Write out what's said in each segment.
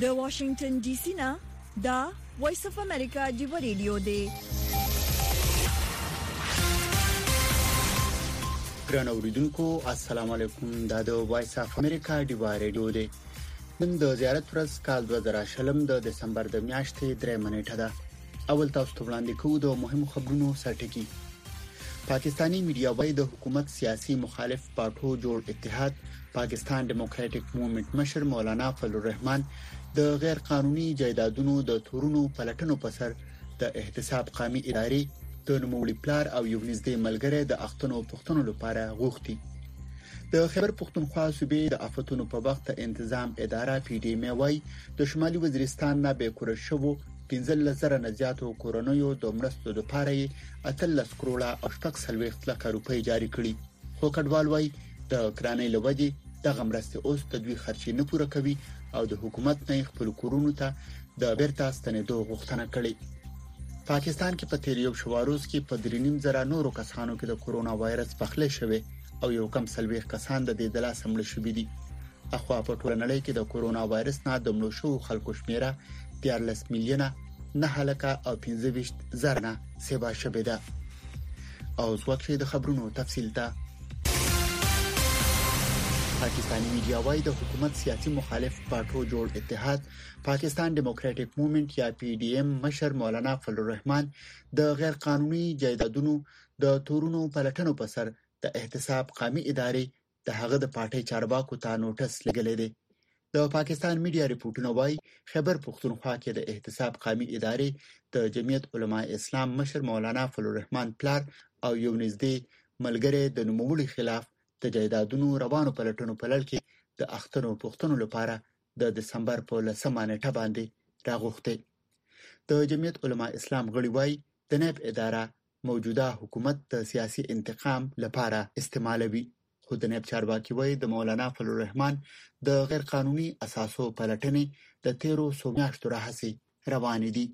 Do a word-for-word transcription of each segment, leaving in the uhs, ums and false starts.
د واشنگټن ډي سي نه دا وایس اف امریکا دی ریډیو دی. ګران اوریدونکو السلام علیکم. دا د وایس اف امریکا دی ریډیو دی. نن د زیارت ورځ کال دوه زره شلم د دسمبر د میاشتې درې منېټه ده. اول تاسو ته وړاندې کوو د مهمو خبرونو سرټکی. پاکستانی میډیا وايي د حکومت سیاسي مخالف پارټو جوړ اتحاد پاکستان ډیموکراټک موومېنټ مشر مولانا فضل الرحمن د غیر قانوني جایدادونو د تورونو پلټنو په سر د احتساب قومي ادارې د نوموړي پلار او یو نږدې ملګری د اختنو پښتنو لپاره غوښتي. د خیبر پښتونخوا صوبې د آفتونو په وخت تنظیم اداره پی ډی ایم وايي د شمالي وزیرستان نه به کور شوو پنځه لزره نه زیاتو کورونیو د مرستو لپاره اتلس کروڑه او شپږ سلويخت لک روپۍ جاری کړي. خو کډوال وايي د کرانې لوجي د غمرسته اوس د دوی خرچې نه پوره کوي او د حکومت نه خپل کورونو ته د بیرته ستنېدو غوښتنه کړې. پاکستان کې په تیر یو شواروز کې په درینیم زره نورو کسانو کې د کورونا وایرس پخله شوه او یو کم سلويخ کسان د دې دلا سمړ شوې دي. اخوا په ټوله نړۍ کې د کورونا وایرس نه د مړو شو خلکو شمیره دیارلس میلیونه نه هلکه او پنځه ویشت زره نه سیوا شوه ده. او ځوکه د خبرونو تفصیل ته پاکستانی میډیا وايي د حکومت سیاسي مخالف پارټو جوړ اتحاد پاکستان ډیموکراټک موومېنټ یا پی ډی ایم مشر مولانا فضل الرحمن د غیر قانوني جایدادونو د تورونو پلټنو په سر د احتساب قومي ادارې د هغه د پارټي چارواکو ته نوټس لګلې دي. د پاکستان میډیا ریپورتونه وايي خیبر پښتونخوا کې د احتساب قومي ادارې د جمعیت علماء اسلام مشر مولانا فضل الرحمن پلار او یو نږدې ملګری د نوموړي خلاف د جایدادونو روانو پلټنو په لړ کې د اخترو پښتنو لپاره د دسمبر په لسمه نیټه باندې راغوښته. د جمعیت علماء اسلام غړي وايي د نیب اداره موجوده حکومت د سیاسي انتقام لپاره استعمالوي. خو د نیب چارواکي وايي د مولانا فضل الرحمن د غیر قانوني اساسو پلټنې د تیرو سومیاشتو راهسي روان دي.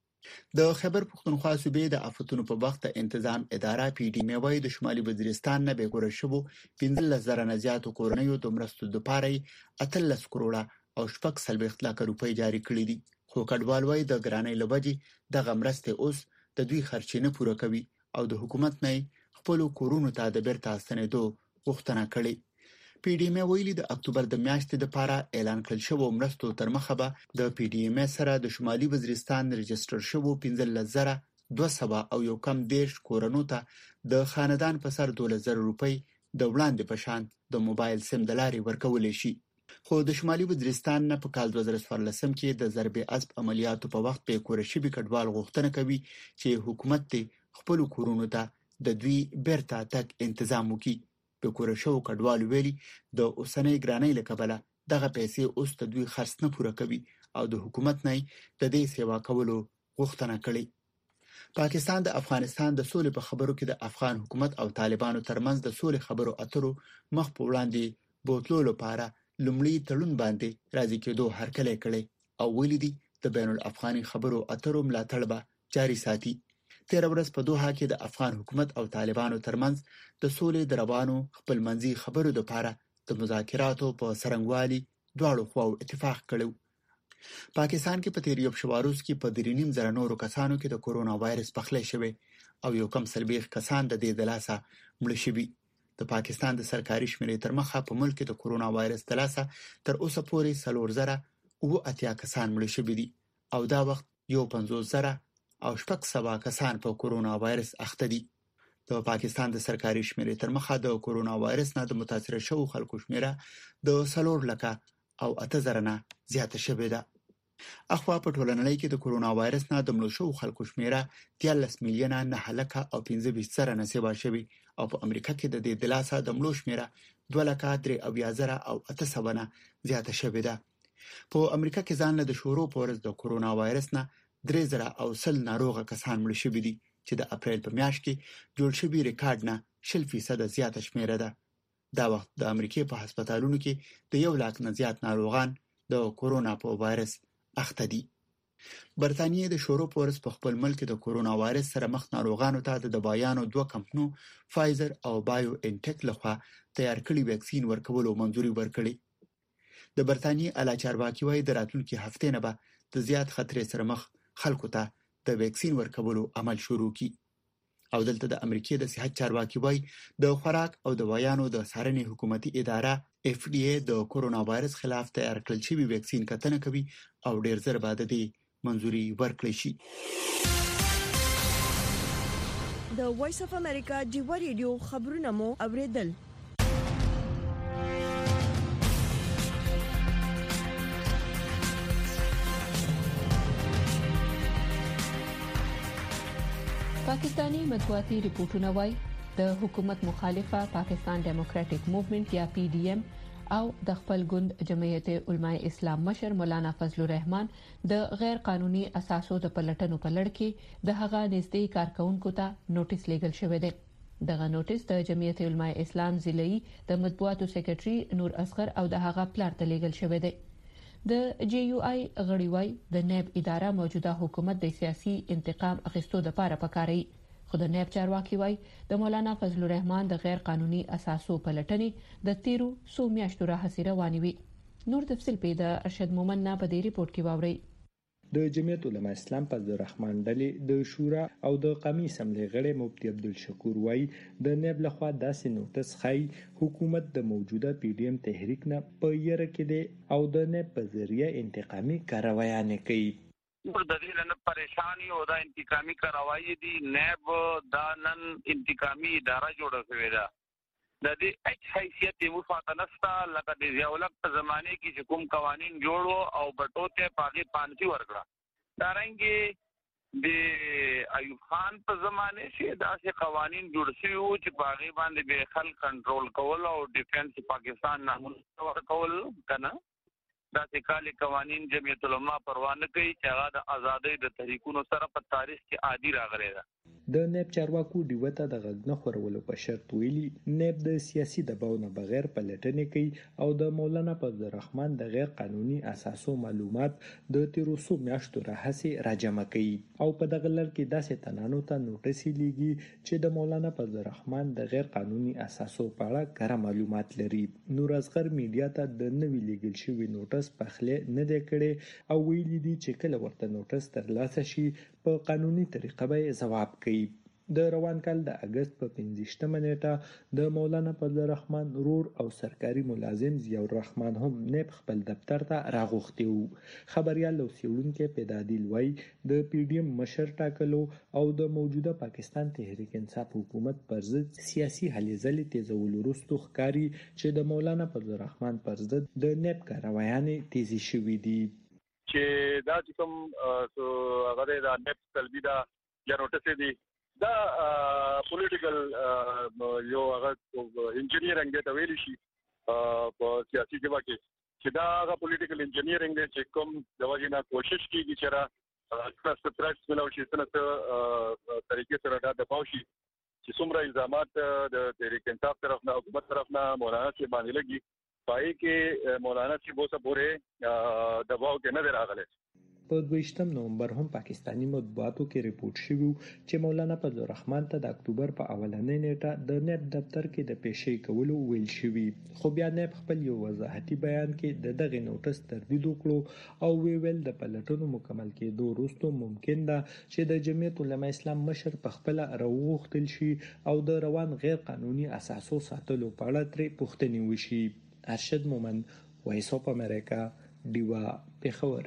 د خیبر پښتونخوا صوبې د آفتونو په وخت تنظیم اداره پی ډی ایم وايي د شمالي وزیرستان نه به کور شوو پنځه لزره نه زیاتو کورنیو د مرستو لپاره اتلس کروڑه او شپږ سلويخت لک روپۍ جاری کړي دي. خو کډوال وايي د ګرانۍ لوجي د غمرسته اوس د دوی خرچې نه پوره کوي او د حکومت نه خپل کورونو ته د بیرته ستنېدو غوښتنه کړې. پی ډی ایم ویلي د اکتوبر د میاشتې لپاره اعلان کړل شوی مرستو تر مخه به د پی ډی ایم سره د شمالي وزیرستان رجستر شوی پنځه لزره دوه سوه او یو کم دیرش کورونو ته د خاندان په سر دوه لزره روپۍ د وړاندې په شان د موبایل سیم د لارې ورکول شي. خو د شمالي وزیرستان نه په کال دوه زره څوارلسم کې د ضرب اسب عملیاتو په وخت به کور شي کډوال غوښتنه کوي چې حکومت ته خپل کورونو ته د دوی بیرته تک تنظیم وکړي. په کور شو کډوال ویلي د اوسنۍ ګرانۍ لکبله دغه پیسې اوس د دوی خرڅ نه پوره کوي او د حکومت نه د دې سیوا کولو غوښتنه کړې. پاکستان د افغانستان د سولې په خبرو کې د افغان حکومت او طالبانو ترمنځ د سولې خبرو اترو مخ په وړاندې بوتلو لپاره لومړی تړون باندې راځي کېدو هرکلی کړي او ویلي دي د بین الافغاني خبرو اترو ملاتړ به جاري ساتي. تیر ورځ په دوحه کې د افغان حکومت او طالبانو ترمنځ د سولې د روانو خپلمنځي خبرو لپاره د مذاکراتو په سرنګوالي دواړو خواو اتفاق کړو. پاکستان کې په تیر یو شواروز کې په درینیم زره نورو کسانو کې د کورونا وایرس پخله شوه او یو کم سلويخ کسان د دې دلاسه مړ شوي. د پاکستان د سرکاري شمیرې تر مخه په ملک کې د کورونا وایرس دلاسه تر اوسه پورې څلور زره او اتیا کسان مړ شوي دي او دا وخت یو پنځوس زره او شپږ سوه کسان په کورونا وایرس اخته دي. د پاکستان د سرکاري شمیرې تر مخه د کورونا وایرس نه د متاثر شوو خلکو شمیره د څلور لکه او اته زره نه زیاته شوې ده. اخوا په ټوله نړۍ کې د کورونا وایرس نه د مړو شوو خلکو شمیره دیارلس میلیونه نه هلکه او پنځه ویشت زره نه سیوا شوې او په امریکا کې د دې دلاسه د مړو شمیره دوه لکه درې اویا زره او اته سوه نه زیاته شوې ده. په امریکا کې ځان له شورو په ورځ د کورونا وایرس نه درې زره او سل ناروغه کسان مړ شوي دي چې د اپریل په میاشت کې جوړ شوي ریکارډ نه شل فیصده زیاته شمیره ده. دا وخت د امریکای په هسپتالونو کې د یو لاک نه زیات ناروغان د کورونا په وایرس اخته دي. برتانیې د شورو په ورځ په خپل ملک د کورونا وایرس سره مخ ناروغانو ته د دوايانو دوه کمپنو فایزر او بایو انټیک لخوا تیار کړي ویکسین ورکولو منځوري ورکړي. د برتانیې اعلی چارواکي وايي د راتلونکي هفتې نه به د زیات خطر سره مخ خلکو ته د ویکسین ورکولو عمل شروع کړي. او دلته د امریکای د صحت چارواکي وايي د خوراک او دوايانو د څارنې حکومتي اداره اف ډي اي د کورونا وایرس خلاف تیار کړل شوی ویکسین کتنه کوي او ډیر زر به د دې منځوري ورکړي شي. د وایس اف امریکا جیوا ریډیو خبرونه مو اوریدل. پاکستانی مطبوعاتي ریپورتونه وايي د حکومت مخالفه پاکستان ډیموکراټک موومېنټ یا پی ډی ایم او د خپل ګوند جمعیت علماء اسلام مشر مولانا فضل الرحمن د غیر قانوني اساسو د پلټنو په لړ کې د هغه نږدې کارکونکو ته نوټیس لیږل شوی دی. دغه نوټیس د جمعیت علماء اسلام ضلعي د مطبوعاتو سیکریټري نور اصغر او د هغه پلار ته لیږل شوی دی. د جی یو آی غړي وايي د نیب اداره موجوده حکومت د سیاسي انتقام اخیستو لپاره پکاري. خو د نیب چارواکي وايي د مولانا فضل الرحمن د غیر قانوني اساسو پلټنې د تیرو څو میاشتو راهیسې روانې وي. نور تفصیل په د ارشد مومن نه په دې ریپورت کې واوري. د جمعیت علماء اسلام فضل الرحمن ډلې د شورا او د قومي اسمبلی غړي مفتي عبدالشکور وايي د نیب لخوا داسې نوټس خای حکومت د موجوده پی ډی ایم تحریک نه په یره کې دی او د نیب په ذریعہ انتقامي کاروایانه کوي. د دې نه پریشانی او د انتقامي کاروایی دي. نیب دا نن انتقامي اداره جوړه شوې ده. د دې اچ حیثیت یو فاطنستا لکه د ضیاءالحق په زمانه کې چې کوم قوانين جوړو او بټوته پاګې پانسي ورکړه. دا رنګي د ایوب خان په زمانه کې داسې قوانين جوړ شوي وو چې پاګې باندې به خلک کنټرول کول او ډیفنس پاکستان نامون ورکول کنه. دا ځکه قوانين جمعیت علماء پروا نه کوي چې هغه د ازادۍ د تحریکونو سره په تاریخ کې عادي راغلی ده. د نیب چارواکو دیوته د غږ نه خورولو په شرط ویلي نیب د سیاسي دباو نه بغیر پلټنې کوي او د مولانا فضل الرحمن د غیر قانوني اساسو معلومات د تیرو څو میاشتو راهیسې راجمع کوي او په دغه لړ کې داسې تنانو ته نوټس لیږي چې د مولانا فضل الرحمن د غیر قانوني اساسو په اړه کره معلومات لري. نور اصغر میډیا ته د نوې لیږل شوی نوټس په خله نه دی کړی او ویلي دي چې کله ورته نوټس ترلاسه شي په قانوني طریقه به ځواب کوي. د روان کال د اگست په پنځشتمه نیټه د مولانا فضل الرحمن رور او سرکاري ملازم ضیاء الرحمن هم نیب خپل دفتر ته راغوښتي وو. خبريال او سیولونکو پیدادیل وای د پی ډی ایم مشر ټاکلو او د موجوده پاکستان تحریک انصاف حکومت پر ضد سیاسي هلې ځلې تیزول وروسته ښکاری چې د مولانا فضل الرحمن پر ضد د نیب کاروایانې تیزی شوې دي. چې دا کوم هغه د نیب تلبی دا یا نوټس دی دا پولیټیکل یو هغه انجینیرینګ دی ته ویل شي په سیاسي ځواک کې چې دا هغه پولیټیکل انجینیرینګ دی چې کوم د وجینا کوشش کیږي چې را ستاسو ترڅ ملو شي ستاسو طریقې سره دا د پاوشي چې څومره الزامات د تحریک انصاف طرف نه حکومت طرف نه مولانا چې باندې لګي پای کې مولانا چې بوسه پورې دباو کې نه راغله. په دویشتم نومبر هم پاکستانی مطبوعاتو کې ریپورت شوی چې مولانا فضل الرحمن ته د اکتوبر په اولنۍ نیټه د نیب دفتر کې د پیشې کولو ویل شوی. خو بیا نیب خپل یو وضاحتي بیان کې د دغه نوټس تردید وکړو او ویل د پلټنو مکمل کېدو وروسته ممکن ده چې د جمعیت علماء اسلام مشر په خپل راوغختل شي او د روان غیر قانوني اساسو ساتلو په اړه ترې پوښتنې وشي. ارشد مومن، وایس اف امریکا، دیوا، پېښور.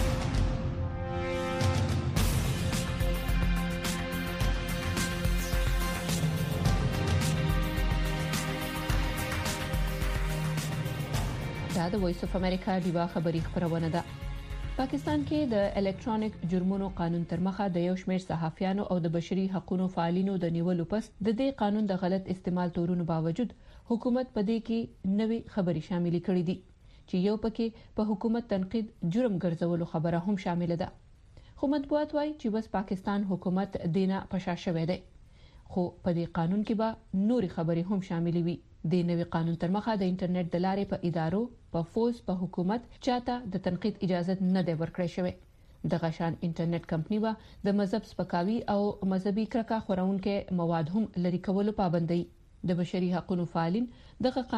دا د وایس اف امریکا دیوا خبری خبرونه ده. پاکستان کې د الکترونیک جرمونو قانون تر مخه د یو شمېر صحافیانو او د بشري حقوقو فعالینو د نیولو پس د دې قانون د غلط استعمال تورونو باوجود حکومت په دې کې نوې خبري شامل کړې دي چې یو پکې په حکومت تنقید جرم ګرځولو خبره هم شامل ده. خو مطبوعات وايي چې بس پاکستان حکومت دینه پشا شوی دی. خو په دې قانون کې به نوري خبري هم شامل وي. د نوې قانون تر مخه د انټرنیټ د لارې په ادارو، په فوز، په حکومت چاته د تنقید اجازه نه دی ورکړی شوی. د غشان انټرنیټ کمپنی به د مذهب سپکاوي او مذهبي کرکه خورونکو مواد هم لري کولو پابندي. د بشري حقوقو فعالین دغه قانون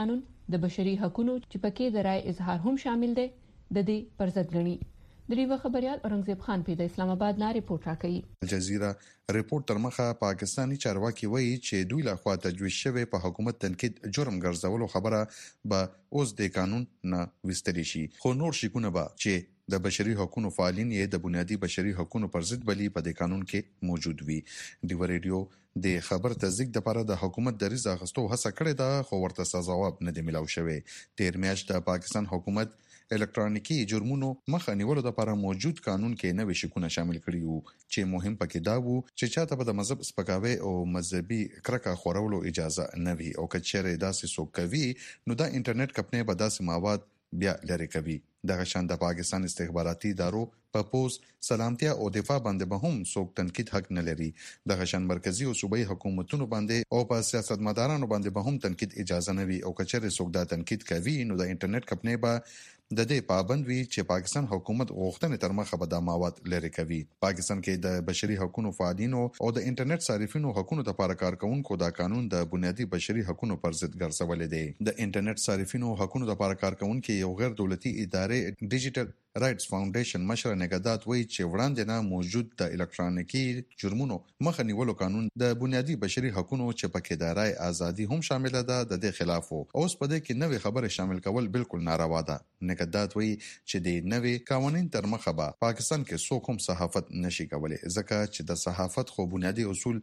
د بشري حقوقو چې پکې د رائے اظهار هم شامل دی د دې پر ضد غني. د ریو خبريال اورنګزیب خان په د اسلام آباد نه ریپورت راکړي. الجزیره ریپورت تر مخه پاکستانی چارواکي وایي چې دوی له خوا تجویز شوی په حکومت تنقید جرم ګرځولو خبره به اوس د قانون نه وستري شي، خو نور شکونه به چې د بشري حقوقو فعالین یې د بنیادی بشري حقوقو پر ضد بلی په د قانون کې موجود وي. ډیو ریډیو د خبر تصدیق لپاره د حکومت د ریزه غستو هڅه کړې ده، خو ورته ځواب نه دی ملاو شوی. تیر میاشت د پاکستان حکومت الکترونیکی جرمونو مخه نیولو لپاره موجود قانون کې نوې شکونه شامل کړي وو چې مهم پکې دا وو چې چاته به د مذهب سپکاوي او مذهبي کرکه خورولو اجازه نه وي، او کچېره داسې څوک کوي نو دا انټرنیټ کمپنۍ به داسې مواد بیا لري کوي. دغه شان د پاکستان استخباراتي ادارو په پوز سلامتیا او دفاع باندې به هم څوک تنقید حق نه لري. دغه شان مرکزی او صوبایي حکومتونو باندې او په سیاستمدارانو باندې به هم تنقید اجازه نه وي، او کچېره څوک دا تنقید کوي نو د انټرنیټ کمپنۍ به د دې پابند وي چې پاکستان حکومت غوښتنې تر مخه به د مواد لري کوي. پاکستان کې د بشري حقوقو فعالینو او د انټرنیټ صارفینو حقوقو لپاره کارکونکو دا قانون د بنیادی بشري حقوقو پر ضد ګرځول دي. د انټرنیټ صارفینو حقوقو لپاره کارکونکو یو غیر دولتي ادارې ډیجیټل رائټس فاونډیشن مشر نگهدات وایي چې وړاندې نه موجود د الکترونیکی جرمونو مخه نیولو قانون د بنیادی بشري حقوقو چې پکې د رائے ازادي هم شامل ده د دې خلاف وو. اوس په دې کې نوې خبره شامل کول بالکل ناروا ده. نگهدات وایي چې د نوې قوانین تر مخه به پاکستان کې څوک هم صحافت نشي کولای، ځکه چې د صحافت خو بنیادی اصول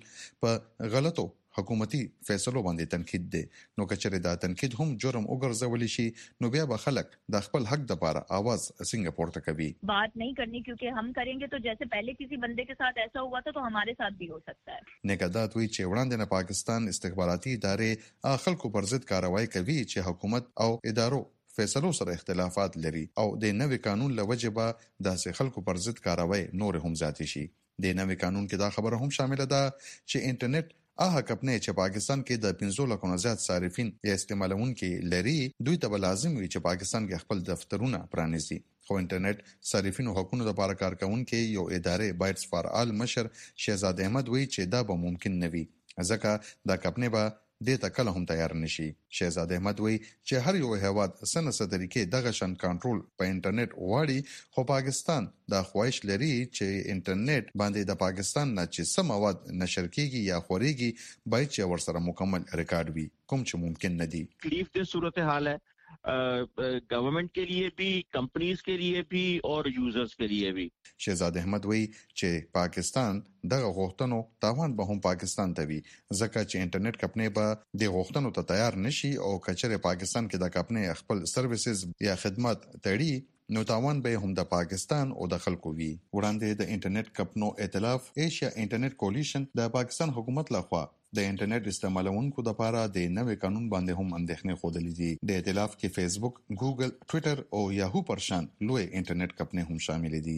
په غلطو حکومتي فیصلو باندې تنقید دي، نو کچره دا تنقید هم جرم وګرځول شي نو بیا به خلک د خپل حق لپاره आवाज څنګه پورته کوي. बात नहीं करनी क्योंकि हम करेंगे तो जैसे पहले किसी बंदे के साथ ऐसा हुआ था तो हमारे साथ भी हो सकता है. نگهدات وی چې وړاندې نه پاکستان استخباراتي ادارې خلکو پر ضد کاروایی کوي چې حکومت او ادارو فیصلو سره اختلافات لري، او د نوې قانون لوجه به د خلکو پر ضد کاروایی نور هم زیات شي. د نوې قانون کې دا خبره هم شامل ده چې انټرنیټ هغه کمپنۍ چې پاکستان کې د پنځه لکو نه زیات صارفین یا استعمالونکي لري دوی ته لازم وي چې پاکستان کې خپل دفترونه پرانیزي. خو انټرنیټ صارفینو حقوقو لپاره کارکونکي یو ادارې بایټس فار آل مشر شهزاد احمد وایي چې دا به ممکن نه وي، ځکه دا کمپنۍ به دې ته کله هم تیار نشي. شهزاد احمد وایي چې هر یو هیواد سنسه طریقې دغه شان کنټرول په انټرنیټ غواړي، خو پاکستان دا خواهش لري چې انټرنیټ باندې د پاکستان نه چې سم مواد نشر کیږي یا خوريږي باید چې ورسره مکمل ریکارډ وي، کوم چې ممکن نه دي. تکلیف دہ صورتحال ہے گورنمنٹ کے لیے بھی، کمپنیز کے لیے بھی اور یوزرز کے لیے بھی. شهزاد احمد وایي چې پاکستان دغه غوښتنو تاوان به هم پاکستان ته وي، ځکه چې انټرنیټ کمپنۍ به د غوښتنو ته تیار نشي، او کچره پاکستان کې د کمپنۍ خپل سرویسز یا خدمات تړي نو تاوان به هم د پاکستان او د خلکو وي. وړاندې د انټرنیټ کمپنو ائتلاف ایشیا انټرنیټ کولیشن د پاکستان حکومت لخوا د انټرنیټ استعمالونکو لپاره د نوې قانون باندې هم اندېښنې خوده دي. د ائتلاف کې فیسبوک، ګوګل، ټوئیټر او یاهو پر شان لوی انټرنیټ کمپنۍ هم شامل دي.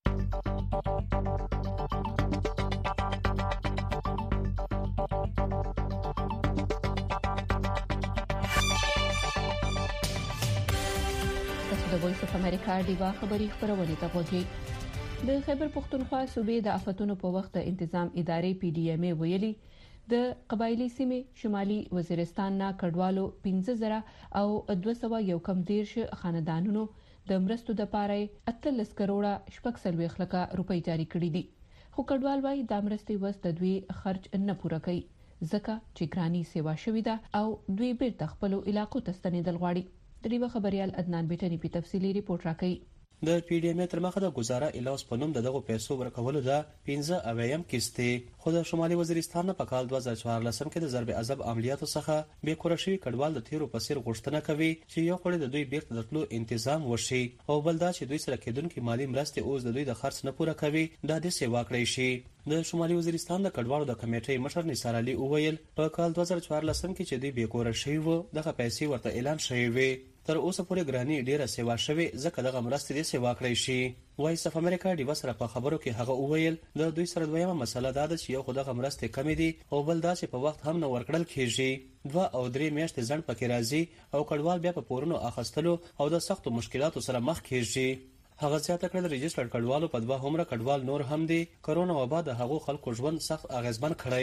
د وایس اف امریکا دیوا خبری خبرونه ته وګورئ. د خیبر پختونخوا صوبې د آفتونو په وخت د تنظیم ادارې پی ډی ایم ای ویلي د قبایلی سیمې شمالي وزیرستان نه کډوالو پنځه زره او دوه سوه یو کم دیرش خاندانونو د مرستو د پاره اتلس کروڑه شپږ سلويخ لکه روپۍ جاری کړې دي، خو کډوال وايي د مرستې وس د دوی خرج نه پوره کوي ځکه چې ګرانی سیوا شوې ده او دوی بیرته خپل علاقو ته ستنېدل غواړي. د ریو خبريال عدنان بیٹنی په تفصیلی ریپورت راکړي. د پی ډی ایم تر مخه د گزاره الاوس په نوم دغه پیسو ورکولو د پنځه اویم کیسته خو د شمالي وزیرستان په کال دوه زره څوارلسم کې د ضرب عذاب عملیاتو څخه به کورشي کډوال د تیرو پسیر غوښتنه کوي چې یو خوري د دوی بیرته د تلو تنظیم وشي، او بل دا چې دوی سره کېدونکو مالی مرستې اوس د دوی د خرڅ نه پوره کوي دا د سیوا کړی شي. د شمالي وزیرستان د کډوالو د کمیټې مشر نثار علي اوویل په کال دوه زره څوارلسم کې چې دوی به کورشي وو دغه پیسې ورته اعلان شوی وي، تر اوسه پورې ګرانی ډیره سیوا شوی ځکه دغه مرستې د سیوا کړی شي. وایس اف امریکا دی وسره په خبرو کې هغه اوویل د دوی سره دویمه مسله دا ده چې یو خدغه مرستې کمی دي او بل دا چې په وخت هم نه ورکړل کیږي. دوه او درې میاشتې ځند پکې راځي او کډوال بیا په پورونو اخستلو او د سختو مشکلاتو سره مخ کیږي. هغه زیاته کړل رجستر کډوالو په دوه همره کډوال نور هم دي کرونا وبا د هغو خلکو ژوند سخت اغیزمن کړی.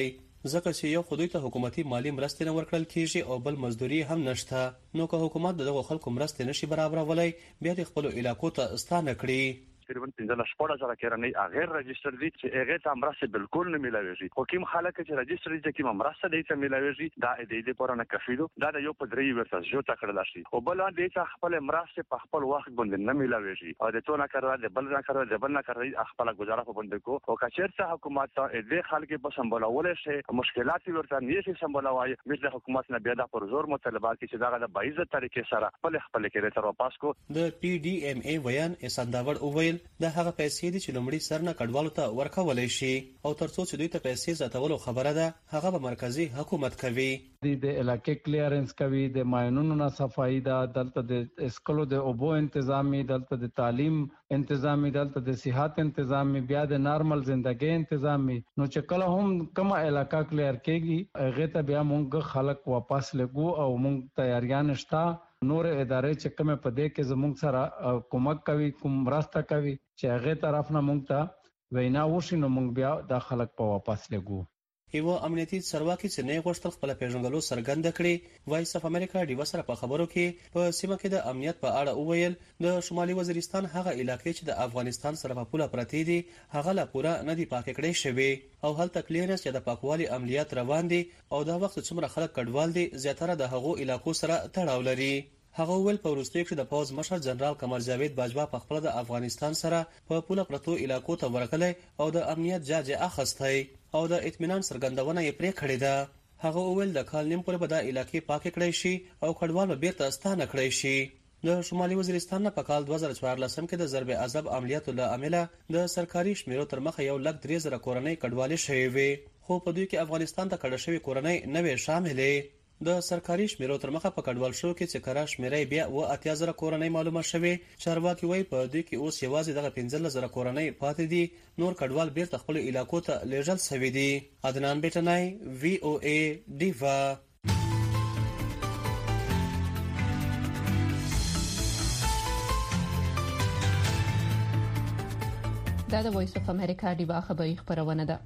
ځکه چې یو خودی ته حکومتي مالی مرستې نه ورکړل کیږي او بل مزدوري هم نشته، نو که حکومت دغه خلکو مرستې نشي برابرولای بیا د خپل علاقو ته ستانه کړي. تقریبا پنځه شپږ زره کورنۍ غیر رجستر دي چې هغه ته مرسته بالکل نه ملایوي. خو کوم خلک چې رجستر دي چې مرسته دي ته ملایوي دا د دې پورې نه کفیدو دا د یو پدری ورته جو تکړه لاشي او بل د دې خپل مرسته په خپل وخت باندې نه ملایوي او د تو نه کړل د بل نه کړل د بل نه کړل خپل گزاره په باندې کو او کچېرته حکومت دې خلک په سمبولول شي مشکلات ورته نه شي سمبولوي مثل حکومت نه بیا د پر زور مطالبات چې دا د باعزت طریقې سره خپل خپل کې تر واپس کو. د پی ډی ایم ای ویان اسانداور اوویل د هغه پیسې دي چې لومړی سر نه کډوالو ته ورکولای شي او ترڅو چې دوی ته پیسې زیاتولو خبره ده هغه به مرکزی حکومت کوي. د علاقې کلیرنس کوي، د ماینونو نه صفائی ده، دلته د اسکلو د اوبو تنظیمي، دلته د تعلیم تنظیمي، دلته د صحت تنظیمي، بیا د نارمل ژوندۍ تنظیمي. نو چې کله هم کومه علاقې کلیر کېږي هغه ته بیا موږ خلک واپس لګو او موږ تیاریان شته. نور ادارې چې کومه په دې کې زموږ سره کومک کوي، کوم مرسته کوي چې هغه طرف نه موږ ته وینا وشي نو موږ بیا د خلک په واپس لګو. یو امنیتي چارواکي چې نه غوښتل خپل پیژندلو څرګنده کړي، وایس اف امریکا ډیو سره په خبرو کې په سیمه کې د امنیت په اړه وویل د شمالي وزیرستان هغه علاقې چې د افغانستان سره په پوله پرتې دي هغه لا پوره نه دی پاک کړی شوی او هلته کلیرنس چې د پاکوالي عملیات روان دي او دا وخت څومره خلک کډوال دي زیاتره د هغو علاقو سره تړاو لري. هغه ول په وروستیو کې د پوز مشر جنرال قمر جاوید باجوا په خپل د افغانستان سره په پوله پرتو علاقو ته ورغلی او د امنیت جاج اخستی او د اطمینان څرګندونه یې پرې کړې ده. هغه ول د کال نیم پورې به د علاقې پاک کړی شي او کډوال به بیرته ستانه کړی شي. د شمالي وزیرستان په کال دوه زره څوارلس کې د ضرب عذاب عملیاتو له امله د سرکاري شمیرو تر مخه یو لک درې زره کورنۍ کډوالې شوې وي، خو په دوی کې افغانستان ته کډه شوې کورنۍ نه وې شاملې. د سرکاري شمیرو تر مخه په کډوال شو کې چې کرا شمیرې بیا و اتیا زره کورنۍ معلومه شوې. چارواکي وایي په دوی کې اوس یوازې دغه پنځلس زره کورنۍ پاتې دي، نور کډوال بیرته خپل علاقو ته لیږل شوي دي. عدنان بیٹنای، وی او ای ډیوا. دا د وایس اف امریکا ډیوا خبری خبرونه ده.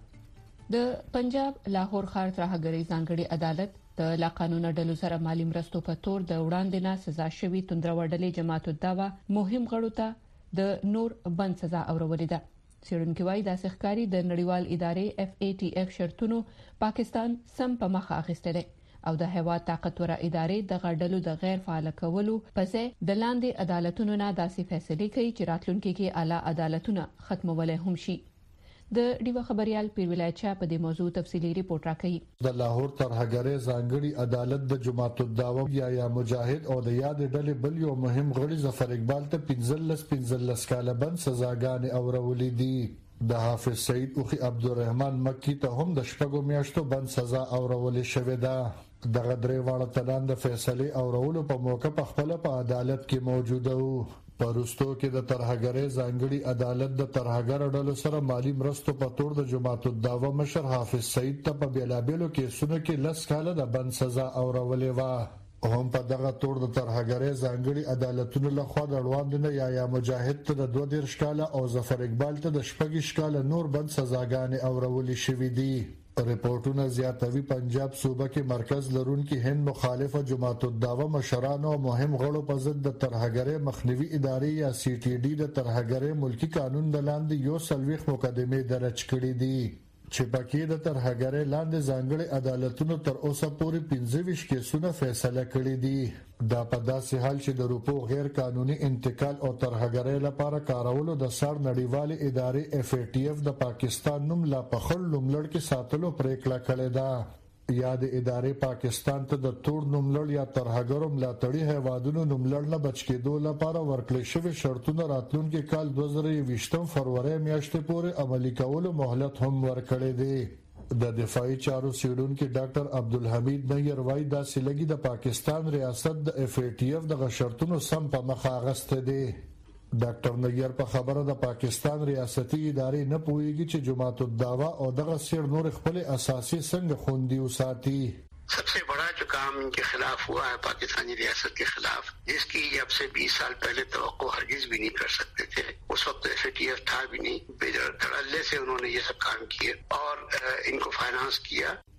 د پنجاب لاهور ښار ترهګری ځانګړي عدالت د لا قانوني ډلو سره مالی مرستو په تور د وړاندې نه سزا شوی توندرو ډلې جماعت الدعوه مهم غړو ته د نور بند سزا اورولې ده. څېړونکو وايي د سحکاري د نړیوال ادارې اف ای ټی اف شرطونو پاکستان سم په مخه اخیستل او د هوا طاقتور ادارې د غړډلو د غیر فعال کولو پسې د لاندې عدالتونو نه داسې فیصله کوي چې راتلونکي کې اعلی عدالتونه ختمولای هم شي. د ډیو خبريال پیر ولایت چا په دې موضوع تفصیلی ریپورت راکړي. د لاهور ترهګری ځانګړي عدالت د جماعت الدعوه یا یا مجاهد او د یاد ډلې بل یو مهم غړي ظفر اقبال ته پنځلس پنځلس کاله بند سزاګانې اورولې دي. د حافظ سعید اوخی عبدالرحمن مکی ته هم د شپږو میاشتو بند سزا اورولې شوې ده. دغه درې واړه تلان د فیصله اورولو په موقع په خپل په عدالت کې موجوده وو. پرستو کې د ترهګری ځانګړي عدالت د ترهګر ډلو سره مالی مرستو په تور د جماعت الدعوه مشر حافظ سعید ته په بیلابېلو کیسونو کې لس کاله د بند سزا اورولې و. هم په دغه تور د ترهګری ځانګړي عدالتونو لخوا د وړاندې یا یا مجاهد ته د دوه دیرش کاله او ظفر اقبال ته د شپږ کاله نور بند سزاګانې اورولې شوې دي. ریپورتونه زیاتوي پنجاب صوبه کې مرکز لرونکي هند مخالفه جماعت الدعوه مشرانو او مهم غړو په ضد د ترهګری مخنیوي ادارې یا سی ټي ډي د ترهګری ملکی قانون د لاندې یو سلويخ مقدمه درج کړې دي چې پکې د ترهګری لاندې ځانګړي عدالتونو تر اوسه پورې پنځه ویشت کیسونه فیصله کړې دي. دا په داسې حال چې د روپو غیر قانوني انتقال او ترهګری لپاره کارولو د سر نړیوالې ادارې اف ای ټی اف د پاکستان نوم لا په خړ لومړ کې ساتلو پریکړه کړې ده. یا د ادارې پاکستان ته د تور نوملړ یا ترهګرو ملاتړي هیوادونو نوملړ نه بچ کېدو لپاره ورکړل شوی شرطونه راتلونکي کال دوه زره یوویشتم فروری میاشتې پورې عملي کولو مهلت هم ورکړی دی. د دفاعي چارو سیډونکو ډاکټر عبدالحمید نیر وايي دا سلګي د پاکستان ریاست د اف ای ټی اف د شرطونو سم په مخه اغسته دي. ډاکټر نیر په خبره د پاکستان ریاستي ادارې نه پوهیږي چې جماعت الدعوه او دغه سیر نور خپل اساسي څنګه خوندي وساتي. सबसे बड़ा जो काम इनके खिलाफ हुआ है पाकिस्तानी रियासत के खिलाफ, जिसकी अब से बीस साल पहले तवक्को हरगिज भी नहीं कर सकते थे. उस वक्त एफ ए टी एफ था भी नहीं. बेधड़ल्ले से उन्होंने ये सब काम किए और इनको फाइनेंस किया.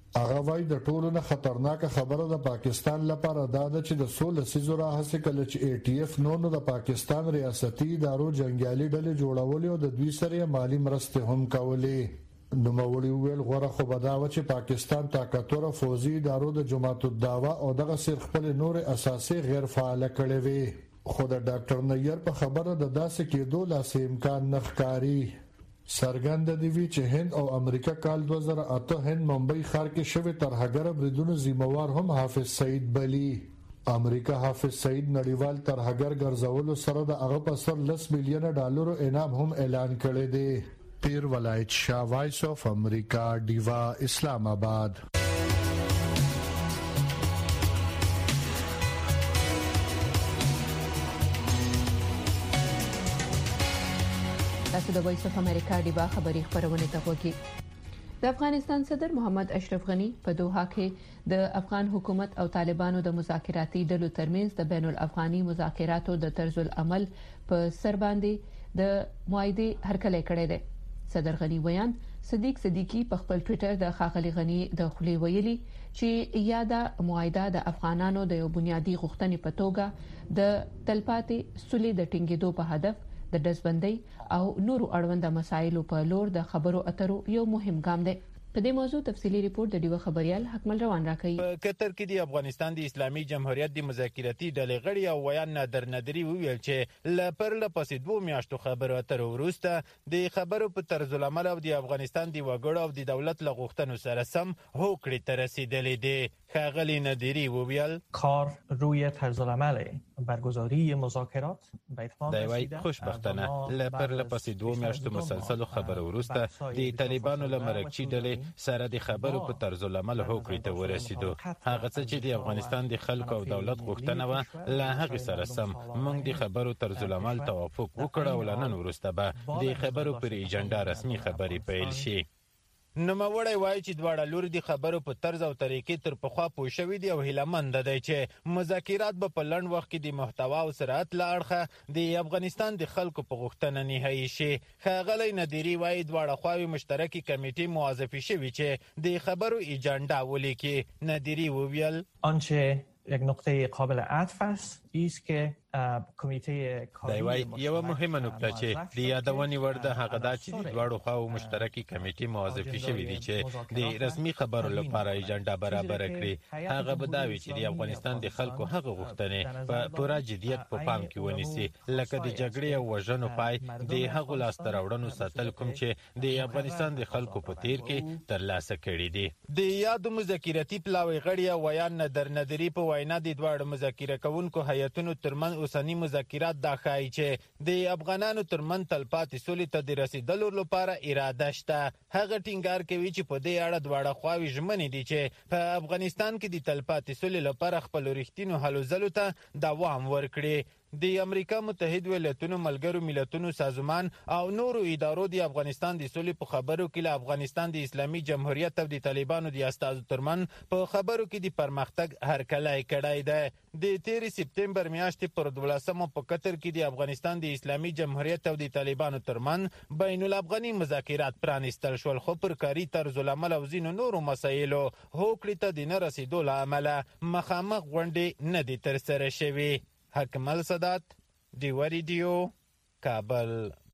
هغه وايي د ټولو نه خطرناکه خبره د پاکستان لپاره دا ده چې د سولې سیزو راهسې کله چې ای ټی اف نو نو د پاکستان ریاستي ادارو جنگیالي ډلې جوړولې او د دوی سره مالی مرستې هم کولې. نو مولوی ویل غوړه خو بداوه چې پاکستان طاقتور فوزي ادارو د جماعت الدعوه او دغه سر خپل نور اساسي غیر فعال کړي وي. خو د ډاکټر نیر په خبره د داسې کېدو لاسه امکان نه ښکاري. سرګند دی وی چې هند او امریکا کال دوه زره اته هند ممبئی ښار کې شوی ترهګر بریدونو ذمہوار هم حافظ سعید بلی. امریکا حافظ سعید نړیوال ترهګر ګرځولو سره د هغه په سر لس میلیونه ډالرو انعام هم اعلان کړی دی. پیر ولایت شاه وایس اف امریکا دیوا اسلام آباد. تاسو د وایس اف امریکا دیوا خبری خبرونه ته وګورئ. د افغانستان صدر محمد اشرف غنی په دوحه کې د افغان حکومت او طالبانو د مذاکراتي ډلو ترمنځ د بین الافغاني مذاکراتو د طرز العمل په سر باندې د معاهده هرکلی کړی دی. صدر غنی ویان صدیق صدیقی په خپل ټوئیټر د خاغلی غنی د خلی ویلي چې یاده معاهده د افغانانو د یو بنیادی غوښتنې په توګه د تلپاتې سولې د ټینګېدو په هدف د دزبندۍ او نورو اړونده مسایلو په لور د خبرو اترو یو مهم ګام دی. په دې موضوع تفصیلی ریپورت د دیو خبريال حکمل روان راکړي. په قطر کې د افغانستان د اسلامي جمهوریت د مذاکراتي ډلې غړي او ویان نادر نادری ویل چې لپاره لپسې دوه میاشتو خبرو اترو وروسته د خبرو په طرز العمل او د افغانستان د وګړو او د دولت لغوښتنو سره سم هوکړې ته رسیدلې دي. خاغلی نادری ویل کار روی طرز العمل برگزاری مذاکرات به اتفاق رسیده. خوشبختانه لپاره لپسې دوه میاشتو مسلسل خبرو وروسته د طالبانو لمرکچی ډلې سره د خبرو په طرز العمل هوکړې ته ورسیدو. هغه څه چې د افغانستان د خلکو او دولت غوښتنه و له هغه سره سم موږ د خبرو طرز العمل توافق وکړ او لنن وروسته به د خبرو پر ایجنډا رسمي خبرې پیل شي. نوموړی وایي چې دواړه لوري د خبرو په طرز او طریقې تر پخوا پوه شوي دي او هیلهمند دی چې مذاکرات به په لنډ وخت کې د محتوا او سرعت له اړخه د افغانستان د خلکو په غوښتنه نهایي شي. ښاغلی نادري وایي دواړه خواوې مشترکې کمیټې موظفې شوي چې د خبرو ایجنډا ولیکي. نادري وویل آنچه یک نقطه قابل عطف است ایست که کمیته کاری وای یو مهمه نکته چې د یادونې وړ ده هغه دا چې د دواړو خواو مشترکې کمیټې موظفې شوي دي چې د رسمي خبرو لپاره ایجنډا برابر کړي. هغه به دا وي چې د افغانستان د خلکو هغه غوښتنې په پوره جدیت په پام کې ونیسي لکه د جګړې او وژنو پای د هغو لاسته راوړنو ساتل کوم چې د افغانستان د خلکو په تیر کې ترلاسه کړي دي. د یادو مذاکراتي پلاوي غړي ویان نادر نادری په وینا د دواړو مذاکره کوونکو هیئتونو ترمن اوسنی مذاکرات دا ښایي چې د افغانانو ترمن تلپاتې سولې ته د رسیدلو لپاره اراده شته. هغه ټینګار کوي چې په دې اړه دواړه خواوې ژمنې دي چې په افغانستان کې د تلپاتې سولې لپاره خپل رښتینو هلو ځلو ته دوام ورکړي. د امریکا متحده ایالاتونو ملګرو ملتونو سازمان او نورو ادارو د افغانستان د سولې په خبرو کې له افغانستان د اسلامي جمهوریت او د طالبانو د استازو ترمن په خبرو کې د پرمختګ هرکلی کړی دی. د تیر سپتمبر میاشتې پر دولسمه په قطر کې د افغانستان د اسلامي جمهوریت او د طالبانو ترمن بین الافغاني مذاکرات پرانیستل شول خو پر کاري طرز العمل او ځینو نورو مسایلو هوکړې ته د نه رسیدو له امله مخامخ غونډې نه دي ترسره شوې. حکمل صدات دیوا ریډیو کابل.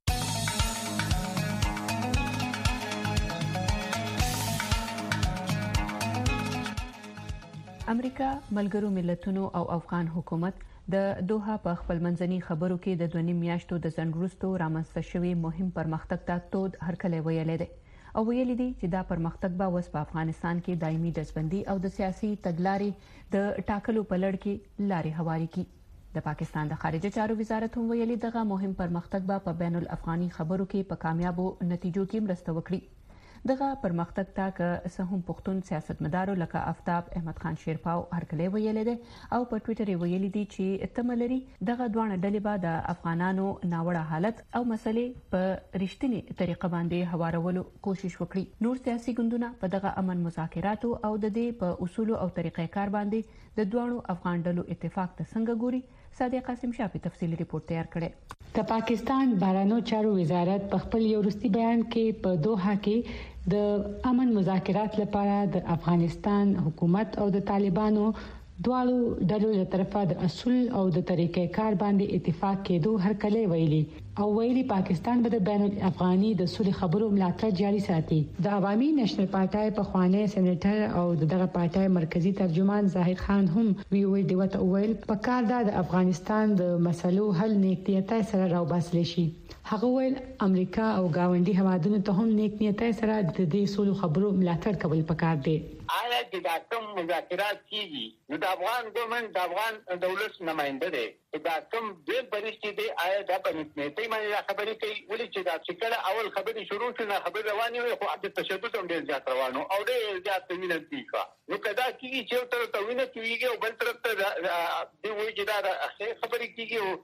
امریکا ملګرو ملتونو او افغان حکومت د دوحه په خپل منځني خبرو کې د دوه نیم میاشتو د ځنډ وروسته رامنځته شوی مهم پرمختګ ته تود هرکلی ویلی دی او ویلي دي چې دا پرمختګ به اوس په افغانستان کې دایمي دزبندي او د سیاسي تګلارې د ټاکلو په لړ کې لارې هواري کړي. د پاکستان د خارجه چارو وزارت هم ویلي دغه مهم پرمختګ به په بین الافغاني خبرو کې په کامیابو نتیجو کې مرسته وکړي. دغه پرمختګ ته که څه هم پښتون سیاستمدارو لکه آفتاب احمد خان شیرپاو هرکلی ویلی دی او په ټویټر یې ویلي دي چې تمه لري دغه دواړه ډلې به د افغانانو ناوړه حالت او مسلې په رښتینې طریقه باندې هوارولو کوشش وکړي. نور سیاسي ګوندونه په دغه امن مذاکراتو او د دې په اصولو او طریقې کار باندې د دواړو افغان ډلو اتفاق ته څنګه ګوري. صادق قاسم شاه په تفصیلی ریپورت تیار کړی. د پاکستان بهرنیو چارو وزارت په خپل یو وروستي بیان کې په دوحه کې د امن مذاکرات لپاره د افغانستان حکومت او د طالبانو دواړو ډلو له طرفه د اصول او د طریقې کار باندې اتفاق کېدو هر کله ویلي او ویلي پاکستان به د بین الافغاني د سولې خبرو ملاتړ جاري ساتي. د عوامي نېشنل پارټای په خواني سېنیټر او دغه پارټای مرکزی ترجمان زاهد خان هم وی وی د وټ ویل په کار د افغانستان د مسلو حل نیکټیته سره راوباسل شي. هغه ویل امریکا او گاونډي هوادونو ته هم نیکټیته سره د دې سولې خبرو ملاتړ کول پکار دي. آیا چې دا کوم مذاکرات کیږي نو د افغان ګومنټ د افغان دولت نمائنده دی دا کوم د پرېستي دی آیا دا په نسبتي معنی خبرې کوي ولې چې دا چې کله اول خبرې شروع شونه خبرې روانې وي خو د تشدد هم ډېر زیات روانو او ډېر زیات وینې کیږي نو کدا کیږي چې تر ته وینې کیږي او بل طرف ته دی وایي چې دا خبرې کیږي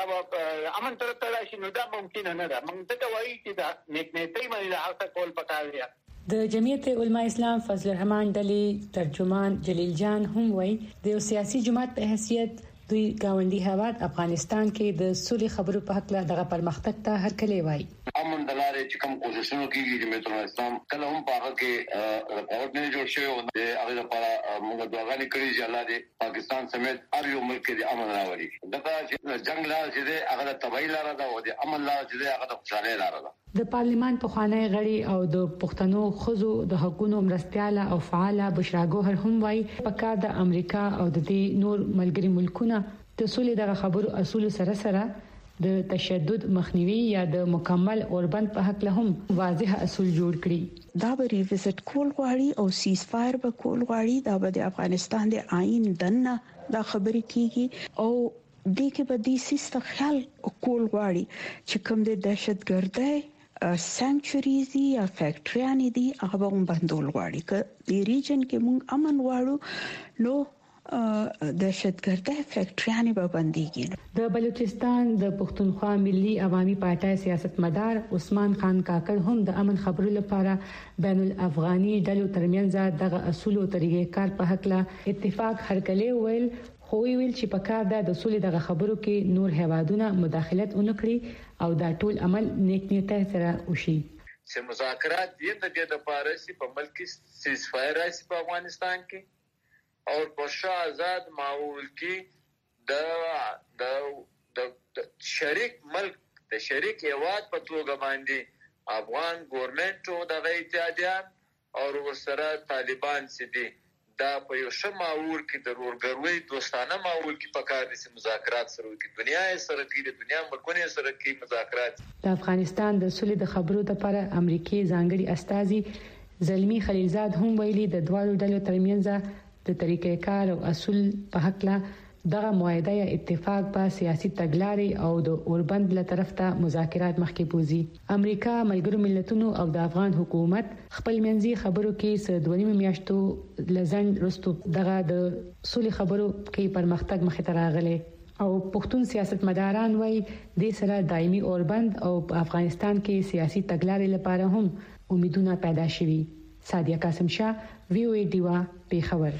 دا امن طرف ته راشي نو دا ممکن نه ده موږ ته وایي چې دا نسبتي معنی هغه کول پکار دی. د جمعیت علماء اسلام فضل الرحمن ډلې ترجمان جلیل جان هم وایي د سیاسي جماعت په حیثیت دوی گاونډي هواد افغانستان کې د سولې خبرو په حق لا دغه پرمختګ ته هر کله وایي. امن دلاره چې کوم کوششونه کیږي جمعیت علماء اسلام کله هم په هغه کې رپورټ نه جوړ شوی او د هغه لپاره موږ دعاګانې کړې چې الله دې پاکستان سمیت هر یو ملک کې امن راوړي. دغه چې جنگ لار چې هغه تباہی لار ده او د امن لار چې هغه د خوشاله لار ده. د پارلیمان په خوانی غړي او د پښتنو خزو د حقوقو مرستياله او فعاله بشرا ګوهر هم وايي په کار د امریکا او د دې نور ملګری ملکونه د سولې دغه خبرو اصول سره سره د تشدد مخنیوي یا د مکمل اوربند په حق له هم واضح اصول جوړ کړي. دا به ریویزټ کول غواړي او سیز فایر به کول غواړي. دا به د افغانستان د آئین دنه دا خبرې کیږي او د کې به د سیستم خیال کول غواړي چې کوم د دهشتګردۍ سانکچوریز دي یا فیکټریانې دي هغه هم بندول غواړي. که د ریجن کې موږ امن غواړو نو دهشتګردۍ فیکټریانې به بنديږي. د بلوچستان د پښتونخوا ملي عوامي پارټای سیاستمدار عثمان خان کاکړ هم د امن خبرو لپاره بین الافغاني ډلو ترمنځ دغه اصول او طریقې کار په حق لا اتفاق هرکله ویل خو ویل چې په کار د اصول دغه خبرو کې نور هوادونه مداخلت ونکړي او دا ټول عمل نیک نیت سره وشي. چې مذاکرات دې د دې لپاره چې په ملک کې سیز فایر راشي په افغانستان کې او په شاه آزاد ماحول کې د د د شریک ملک د شریک هواد په توګه باندې افغان ګورنمنت او د اتحادیان او ورسره طالبان چې دي دا په یو ښه ماحول کې د ورګروي دوستانه ماحول کې په کار دي چې مذاکرات سره وکړي. دنیا یې سره کوي د دنیا ملکونه سره کوي مذاکرات. د افغانستان د سولې د خبرو لپاره امریکای ځانګړي استازي زلمی خلیلزاد هم ویلي د دوه ډلو ترمنځ د طریقې کار او اصول په حق لا دغه معاهده یا اتفاق په سیاسي تګلارې او د اوربند له طرف ته مذاکرات مخکې بوزي. امریکا ملګرو ملتونو او د افغان حکومت خپل منځي خبرو کې س دوه نیمه میاشتو لزن رستو دغه د سولې خبرو کې پرمختګ مخې ته راغلی او پښتون سیاستمداران وایي د سره دایمي اوربند او په افغانستان کې سیاسي تګلارې لپاره هم امیدونه پیدا شوي. سادیا قاسم شاه وی او ای ډیوا پیښور.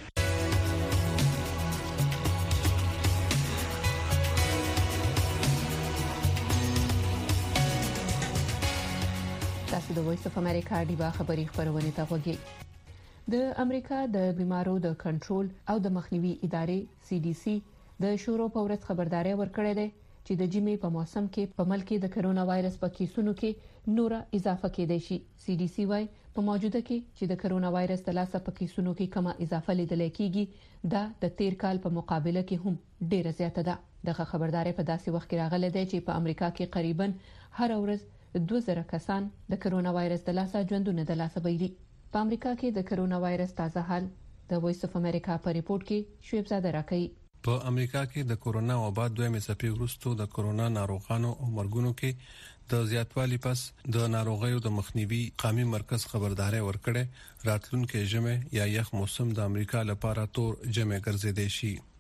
تاسو د وایس اف امریکا ډیوا خبری خبرونه ته وګورئ. د امریکا د بیمارو د کنټرول او د مخنیوي ادارې سی ډي سی د شروع په ورځ خبرداري ورکړې ده چې د جمعې په موسم کې په ملک کې د کرونا وایرس په کیسونو کې نور اضافه کېدای شي. سی ډي سی وايي په موجوده کې چې د کرونا وایرس د لاسه په کیسونو کې کمه اضافه لیدل کېږي دا د تیر کال په مقابله کې هم ډیره زیاته ده. دغه خبرداري په داسې وخت کې راغله ده چې په امریکا کې قریبا هر ورځ دوه زره کسان د کرونا وایرس د لاسه ژوندونه د لاسه بایلي. په امریکا کې د کرونا وایرس تازه حال د وایس اف امریکا په ریپورت کې شعیب زاده راکړي. په امریکا کې د کورونا وبا دویمه څپې وروسته د کورونا ناروغانو او مرګونو کې د زیاتوالي پس د ناروغیو د مخنیوي قومي مرکز خبرداري ورکړه راتلونکي جمعه یا یخ موسم د امریکا لپاره تور جمعه ګرځیدي شي.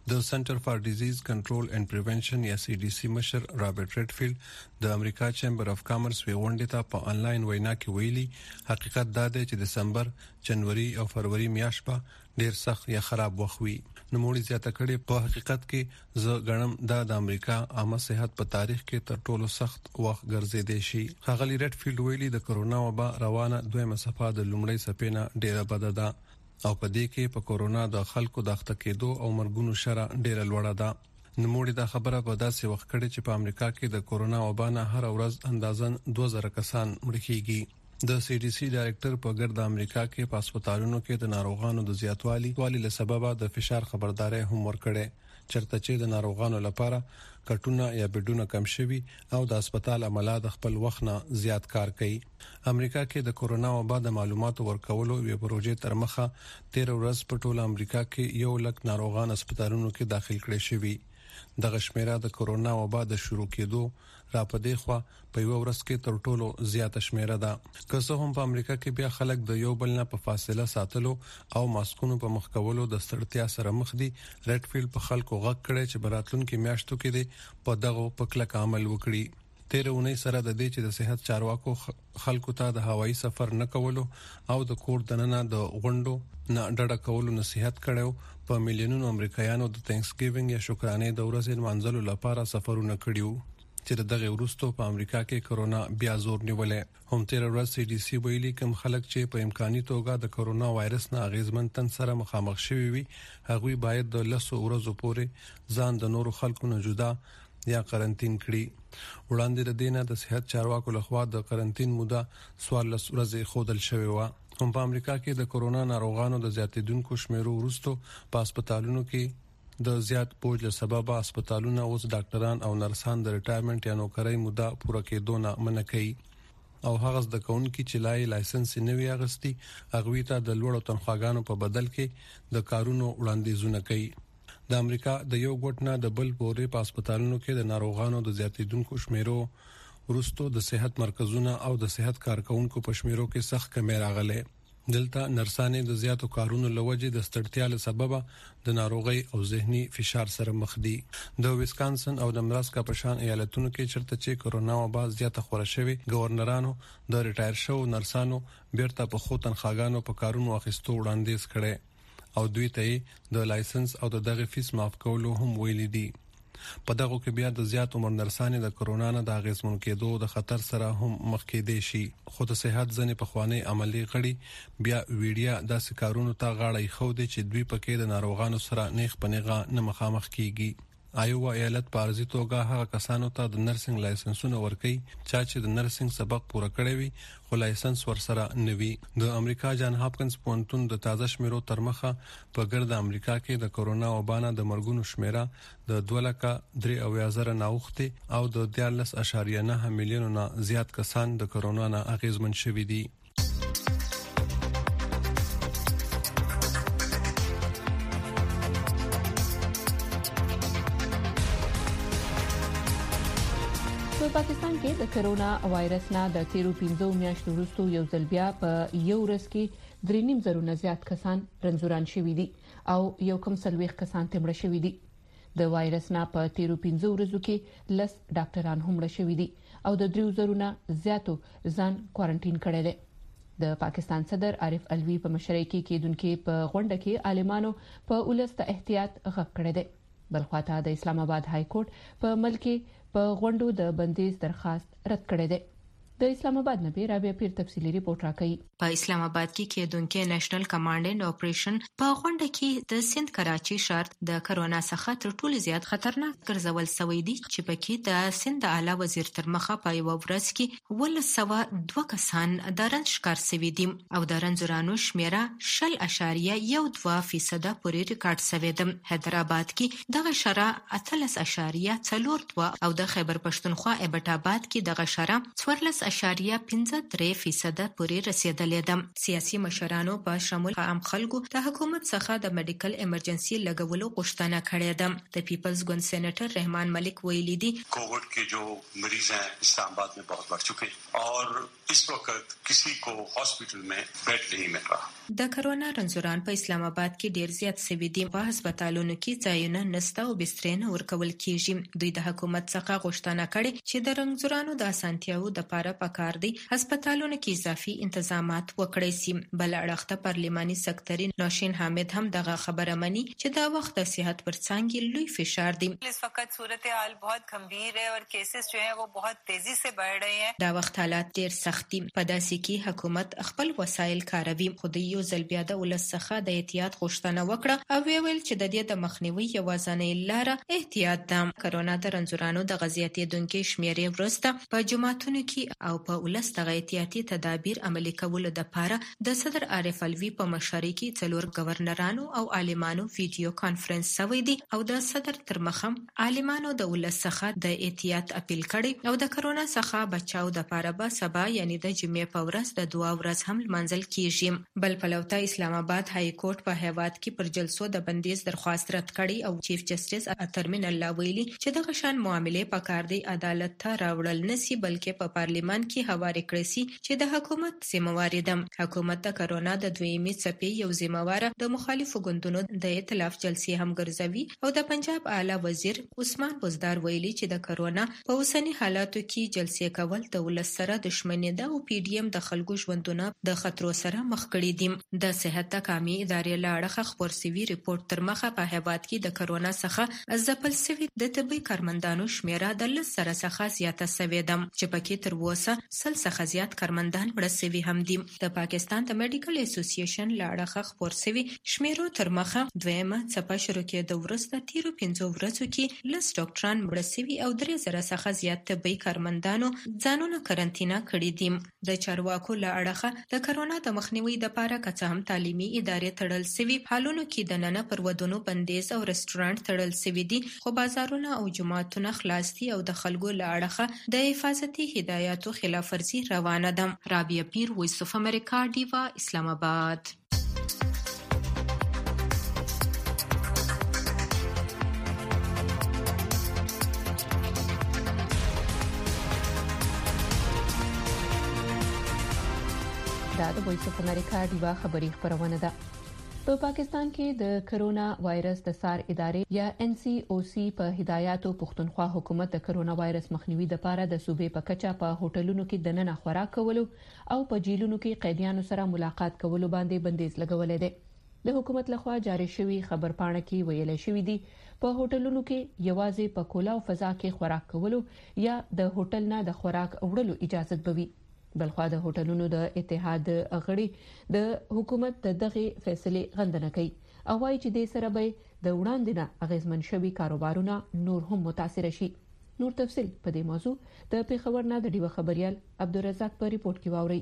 د سنټر فار ډیزیز کنټرول اینڈ پریونشن یا سی ډي سي مشر رابرټ ریډفیلډ د امریکا چیمبر اف کامرس وی غونډې ته په انلاین وینا کې ویلي حقیقت دا دی چې دسمبر، جنوري او فروری میاشت به ډیر سخت یا خراب وخت وي. نوموړي زیاته کړې په حقیقت کې زه غنم دا د امریکا عامه صحت په تاریخ کې تر ټولو سخت وخت ګرځیدي شي. ښاغلي ریډفیلډ ویلي د کرونا وبا روانه دویمه صفه د لومړۍ صفې نه ډیره بده ده او په دې کې په کورونا د خلکو د اخته کېدو او مرګونو شره ډیره لوړه ده. نوموړي دا خبره په داسې وخت کړې چې په امریکا کې د کورونا وبا نه هر ورځ اندازن دوه زره کسان مړ کیږي. د سی ډي سي ډایریکټر په ګرد امریکا کې په هسپتالونو کې د ناروغانو د زیاتوالي والی له سببه د فشار خبرداري هم ورکړې چرته چې د ناروغانو لپاره کټونه یا بیډونه کم شوي او د هسپتال عمله د خپل وخت نه زیات کار کوي. امریکا کې د کورونا وبا د معلوماتو ورکولو یو پروژې تر مخه تیر ورځ په ټوله امریکا کې یو لک ناروغان هسپتالونو کې داخل کړي شوي. د غشمیره د کورونا وبا د شروع کېدو را پدې خو په یو ورځ کې تر ټولو زیاته شمیره ده. که څه هم په امریکا کې بیا خلک د یو بل نه په فاصله ساتلو او ماسکونو په مخ کولو د ستړتیا سره مخ دي، ریډفیلډ په خلکو غږ کړي چې براتلونکو میاشتو کې دي په دغه په کلک عمل وکړي. تیر اونۍ سره د دې چې د صحت چارواکو خلکو ته د هوایي سفر نه کولو او د کور دننه د غونډو نه ډډه کولو نصيحت کړو. په میلیونونو امریکایانو د تھینکس ګیوینګ یا شکرانه د ورځې منځلو لپاره سفرونه کړیو چې دغه ورستو په امریکا کې کرونا بیا زور نیولې. هم تیر ورځ سی ډي سي ویلي کوم خلک چې په امکاني توګه د کرونا وایرس نه اغیزمن تن سره مخامخ شوي وي هغوی باید د لسو ورځو پورې ځان د نورو خلکو نه جدا یا قرنټین کړي. وړاندې د دینه د صحت چارواکو لخوا د قرنټین موده څوارلس ورځې خودل شوی و. هم په امریکا کې د کورونا ناروغانو د زیاتېدونکو شمیرو وروسته په هسپتالونو کې د زیات بوج له سببه هسپتالونه اوس ډاکټران او نرسان د ریټایرمنټ یا نوکرۍ موده پوره کېدو نه منع کوي او هغه د کونکي چې لای لایسنس نه وي اغستی هغه ته د لوړو تنخواګانو په بدل کې د کارونو وړاندیزونه کوي. د امریکا د یو ګوټ نه د بل پورې په هسپتالونو کې د ناروغانو د زیاتېدونکو شمیرو ورستو د صحت مرکزونه او د صحت کارکونکو په شمیرو کې سخت کمی راغله. دلته نرسانې د زیاتو کارونو لوجې د ستړتیا له سببه د ناروغي او ذهني فشار سره مخ دي. د ویسکانسن او د نبراسکا په شان ایالتونو کې چرته چې کورونا وبا زیاته خوره شوی گورنرانو د ریټایر شو نرسانو بیرته په خو تنخواګانو په کارونو اخیستو وړاندیز کړي او دوی ته د لایسنس او د دغه فیس معاف کولو هم ویلي دي. په دغه کې بیا د زیات عمر نرسانې د کرونا نه د اغیزمن کېدو د خطر سره هم مخ کېدې شي. خو د صحت ځنې په خواني عملی غړي بیا ویډیا د سکارونو ته غاړه خو دي چې دوی پکې د ناروغانو سره نیغ پنیغه نه مخامخ کیږي. ایوا ایالت په ارزي توګه هغه کسانو ته د نرسنګ لایسنسونه ورکړي چې د نرسنګ سبق پوره کړی وي خو لایسنس ورسره نه وي. د امریکا جان هاپکینز پوهنتون د تازه شمیرو تر مخه په ګرد امریکا کې د کورونا وبا نه د مرګونو شمیره د دوه لکه درې اویا زره ناوخته او د دیارلس اشاریه نه میلیونو نه زیات کسان د کورونا نه اغیزمن شوي دي. پاکستان کې د کرونا وایرس نه د تیرو پنځو میاشتو وروسته یو ځل بیا په یو ورځ کې درې نیم زره نه زیات کسان رنځوران شوي دي او یو کم څلوېښت کسان مړه شوي دي. د وایرس نه په تیرو پنځو ورځو کې لس ډاکټران هم مړه شوي دي او د دریو زرو نه زیاتو ځان کوارنټین کړی دی. د پاکستان صدر عارف الوی په مشرۍ کې کېدونکو په غونډه کې عالمانو په ولس ته احتیاط غږ کړی دی. بلخواته د اسلام آباد های کورټ په ملک په غونډو د بندیز درخواست رد کړی دی. د اسلام آباد نه به رابعه پیر تفصیلی ریپورت راکړي. په اسلام آباد کې کېدونکو نېشنل کمانډ اینډ اپریشن په غونډه کې د سند کراچي ښار د کرونا څخه تر ټولو زیات خطرناک ګرځول شوی دی چې پکې د سند اعلی وزیر تر مخه په یو ورځ کې ولس سوا دوه کسان د رنځ ښکار شوي دي او د رنځورانو شمیره شل اشاریه یو دوه فیصد پورې ریکارډ شوی دی. حیدرآباد کې دغه شرا اتلس اشاریه څلور دوه او د خیبر پښتونخوا ایبټ آباد کې دغه شرا څوارلس اعشاریه پنځه درې فیصد پورې رسیدلې ده. سیاسي مشرانو په شمول عام خلکو د حکومت څخه د میډیکل ایمرجنسي لګولو غوښتنه کړې ده. د پیپلز ګوند سېنیټر رحمان ملک ویلي دي कोविड के जो मरीज हैं इस्लामाबाद में बहुत बढ़ चुके हैं और इस वक्त किसी को हॉस्पिटल में बेड नहीं मिल रहा. د کرونا رنځوران په اسلام آباد کې ډیر زیات شوي دي. په هسپتالونو کې ځایونه نشته او بسترې نه ورکول کیږي. دوی د حکومت څخه غوښتنه کړې چې د رنځورانو د اسانتیاو د لپاره پکار دي هسپتالونو کې اضافي انتظامات وکړي سي. بل اړخ ته پارلماني سکرټري نوشین حامد هم دغه خبره مني چې دا وخت د صحت پر څنګه لوی فشار دی. اس وقت صورتحال बहुत गंभीर है और केसेस जो हैं वो बहुत तेजी से बढ़ रहे हैं. دا وخت حالات ډیر سخت دي. په داسې کې حکومت خپل وسایل کاروي. خو د یو ځل بیا د ولس څخه د احتیاط غوښتنه وکړه او ویل چې د دې د مخنیوي یوازینۍ لاره احتیاط ده. کرونا د رنځورانو د غزياتېدونکو شمیرې ورسته په جماعتونو کې او په ولس د احتیاطي تدابیر عملي کولو لپاره د صدر عارف الوی په مشرۍ کې څلور گورنرانو او عالمانو ویډیو کانفرنس شوی دی او د صدر تر مخم عالمانو د ولس څخه د احتیاط اپیل کړي او د کرونا څخه بچاو د لپاره به سبا یعنی د جمعې په ورځ د دعا ورځ هم منځل کیږي. بل پلوته اسلام آباد های کورټ په هیواد کې پر جلسو د بندیز درخواست رد کړي او چیف جسټس اترمن الله ویلي چې د غشان معاملې په کار دی عدالت ته راوړل نسی بلکې په پارلیمان کې هواري کړی سي چې د حکومت ذمہوار ده. حکومت د کرونا د دویمې څپې یو ذمہوار د مخالفو ګوندونو د ائتلاف جلسې هم ګرځوي او د پنجاب اعلی وزیر عثمان بزدار ویلي چې د کرونا په اوسنی حالاتو کې جلسې کول د ولس سره دښمني ده او پی ډی ایم د خلکو ژوندونه د خطر سره مخ کړي دي. د صحت تکامي ادارې لاړه خبر سوي ریپورت تر مخه په هیواد کې د کرونا څخه ځپل سوي د طبي کارمندانو شمیره د لس سره څخه زیاته سوي ده چې پکې تر اوسه سل څخه زیات کارمندان مړه سوي هم دي. د پاکستان د میډیکل اسوسییشن لاړه خبر سوي شمیرو تر مخه دویمه څپه شروع کېده ورسته تیرو پنځو ورځو کې لس ډاکټران مړه سوي او درې زره څخه زیات طبي کارمندانو ځانونه قرنطینه کړي دي. د چارواکو لاړه د کرونا د مخنیوي لپاره که هم تعلیمي ادارې تړل سوي حالونو کې د نن پر ودونو بندیز او رستورانت تړل سوي دي خو بازارونه او جماعتونه خلاص دي او د خلکو لاړه د حفاظتي هدایاتو خلاف ورزي روانه ده. رابعه پیر وایس اف امریکا دیوا اسلام آباد. دا د وایس اف امریکا دیوا خبری خبرونه ده. په پاکستان کې د کرونا وایرس د سار ادارې یا ان سی او سی په هدایاتو پښتونخوا حکومت د کرونا وایرس مخنیوي لپاره د صوبې په کچه په هوټلونو کې د نن خوراک کولو او په جیلونو کې قیدیانو سره ملاقات کولو باندې بندیز لګولې ده. د حکومت لخوا جاری شوی خبرپاڼه کې ویل شوی دی په هوټلونو کې یوازې په کولاو فضا کې خوراک کولو یا د هوټل نه د خوراک وړلو اجازه بوي. بلخوا د هوټلونو د اتحاد غړي د حکومت د دغه فیصله غندنه کوي او وايي چې د سره به د وړاندې نه اغیزمن شوي کاروبارونه نور هم متاثر شي. نور تفصيل په دې موضوع د پیښور نه د ډیو خبريال عبدالرزاق په ریپورت کې واوري.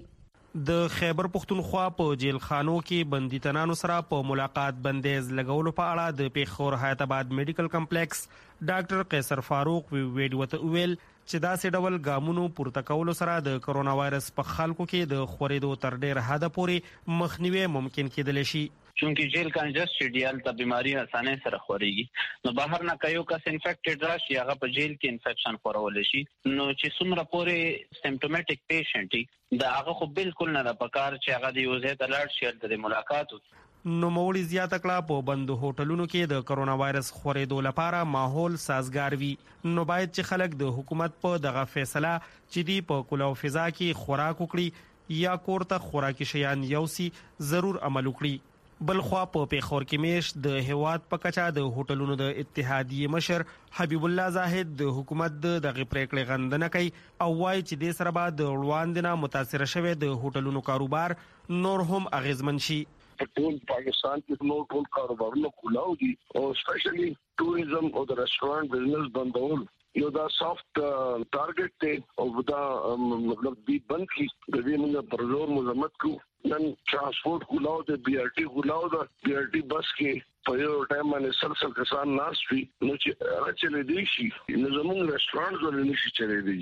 د خیبر پختونخوا په جیل خانو کې بندیتانو سره په ملاقات بندیز لګولو په اړه د پیښور حیات آباد میډیکل کمپلیکس ډاکټر قیصر فاروق ویډیو ته ویل چې دا سې ډول ګامونو پورته کولو سره د کرونا وایرس په خلکو کې د خورېدو تر ډیر حد پورې مخنیوي ممکن کېدلی شي. چونکی جیل کنجسټډ تا بیماری اسانه سره خوريږي نو بهر نه کيو کس انفیکټډ راشي هغه په جیل کې انفیکشن خورول شي نو چې څومره پورې سیمپټومټیک پیشنټ دی دا هغه خو بالکل نه پکار چې هغه د یوزې د لاړ شي د ملاقات نو موړي زیاته کړه په بند هوټلونو کې د کرونا وایرس خورېدو لپاره ماحول سازگار وي نو باید چې خلک د حکومت په دغه فیصله چې دی په کولو فضا کې خوراک وکړي یا کوړه خوراکي شیان یوسي ضرور عمل وکړي. بل خو په پیښور کې میش د هواد په کچا د هوټلونو د اتحادیه مشر حبیب الله زاهد د حکومت د دغه پریکړې غندنه کوي او وايي چې د سره بعد وړاندې متاثر شوه د هوټلونو کاروبار نور هم اغیزمن شي. ټول پاکستان کې نو ټول کاروبارونه کولاو دي او سپیشلی ټوریزم او د ریسټورانټ بزنس بندول یو دا سافت ټارګټ ته او دا مطلب دی بند کی د دې موږ پر زور مزمت کو نن ترانسپورت کولاو د بي ار ټي کولاو د بي ار ټي بس کې په یو ټایم باندې سلسله کسان ناس وي نو چې راځي دي شي نو زموږ ریسټورانټ ولې نشي چلے دي.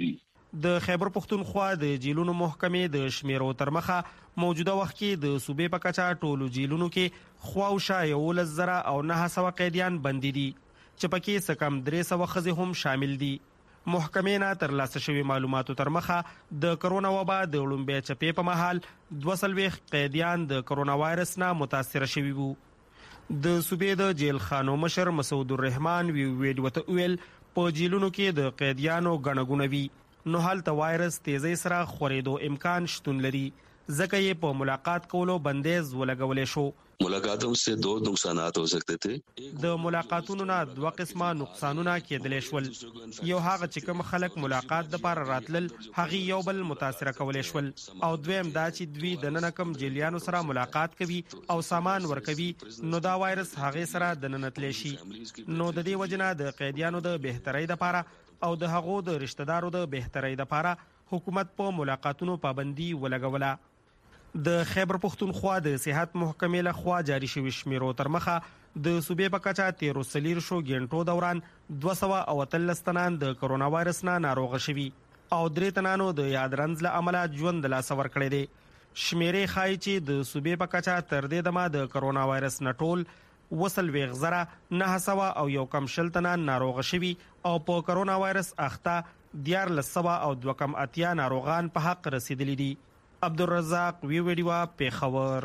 د خیبر پختونخوا د جیلونو محکمې د شمیرو تر مخه موجوده وخت کې د صوبې په کچه ټولو جیلونو کې خواوشا یولس زره او نه سوه قیدیان بندي دي چې پکې څه کم درې سوه ښځې هم شامل دي. محکمې نه ترلاسه شوي معلوماتو تر مخه د کرونا وبا د لومړۍ چپې په مهال دوه څلوېښت قیدیان د کرونا وایرس نه متاثره شوي وو. د صوبې د جیل خانو مشر مسعود الرحمن وی ویډ وته ویل په جیلونو کې د قیدیانو ګڼه ګوڼه وي نو هلته وایرس تیزی سره خورېدو امکان شتون لري ځکه یې په ملاقات کولو بندیز ولګولی شو. ملاقاتوں سے دو نقصانات ہو سکتے تھے. د ملاقاتونو نه دوه قسمه نقصانونه کېدلی شول. یو هغه چې کوم خلک ملاقات د پاره راتلل هغه یو بل متاثره کولی شول او دویم دا چې دوی د نن کم جیلیانو سره ملاقات کوي او سامان ورکوي نو دا وایرس هغه سره د ننتلی شي. نو د دې وجنه د قیدیانو د بهترۍ د پاره او د هغو د رشتہ دارو د بهترۍ د پاره حکومت په ملاقاتونو پابندي ولګوله. د خیبر پختونخوا د صحت محکمې له خوا جاري شوي شمیرو تر مخه د صوبې په کچه تیرو څلور شو ګنټو دوران دوه سوه او اتلس تنان د کرونا وایرس نه ناروغه شوي او درې تنانو د یاد رنځ له امله ژوند د لاسه ورکړی دی. شمیرې ښایي چې د صوبې په کچه تر دې دمه د کرونا وایرس نه ټول اووه څلوېښت زره نه سوه او یو کم شل تنان ناروغه شوي او په کرونا وایرس اخته دیارلس سوه او دوه کم اتیا ناروغان په حق رسیدلی دي. عبدالرزاق وی ویډیو پیښور.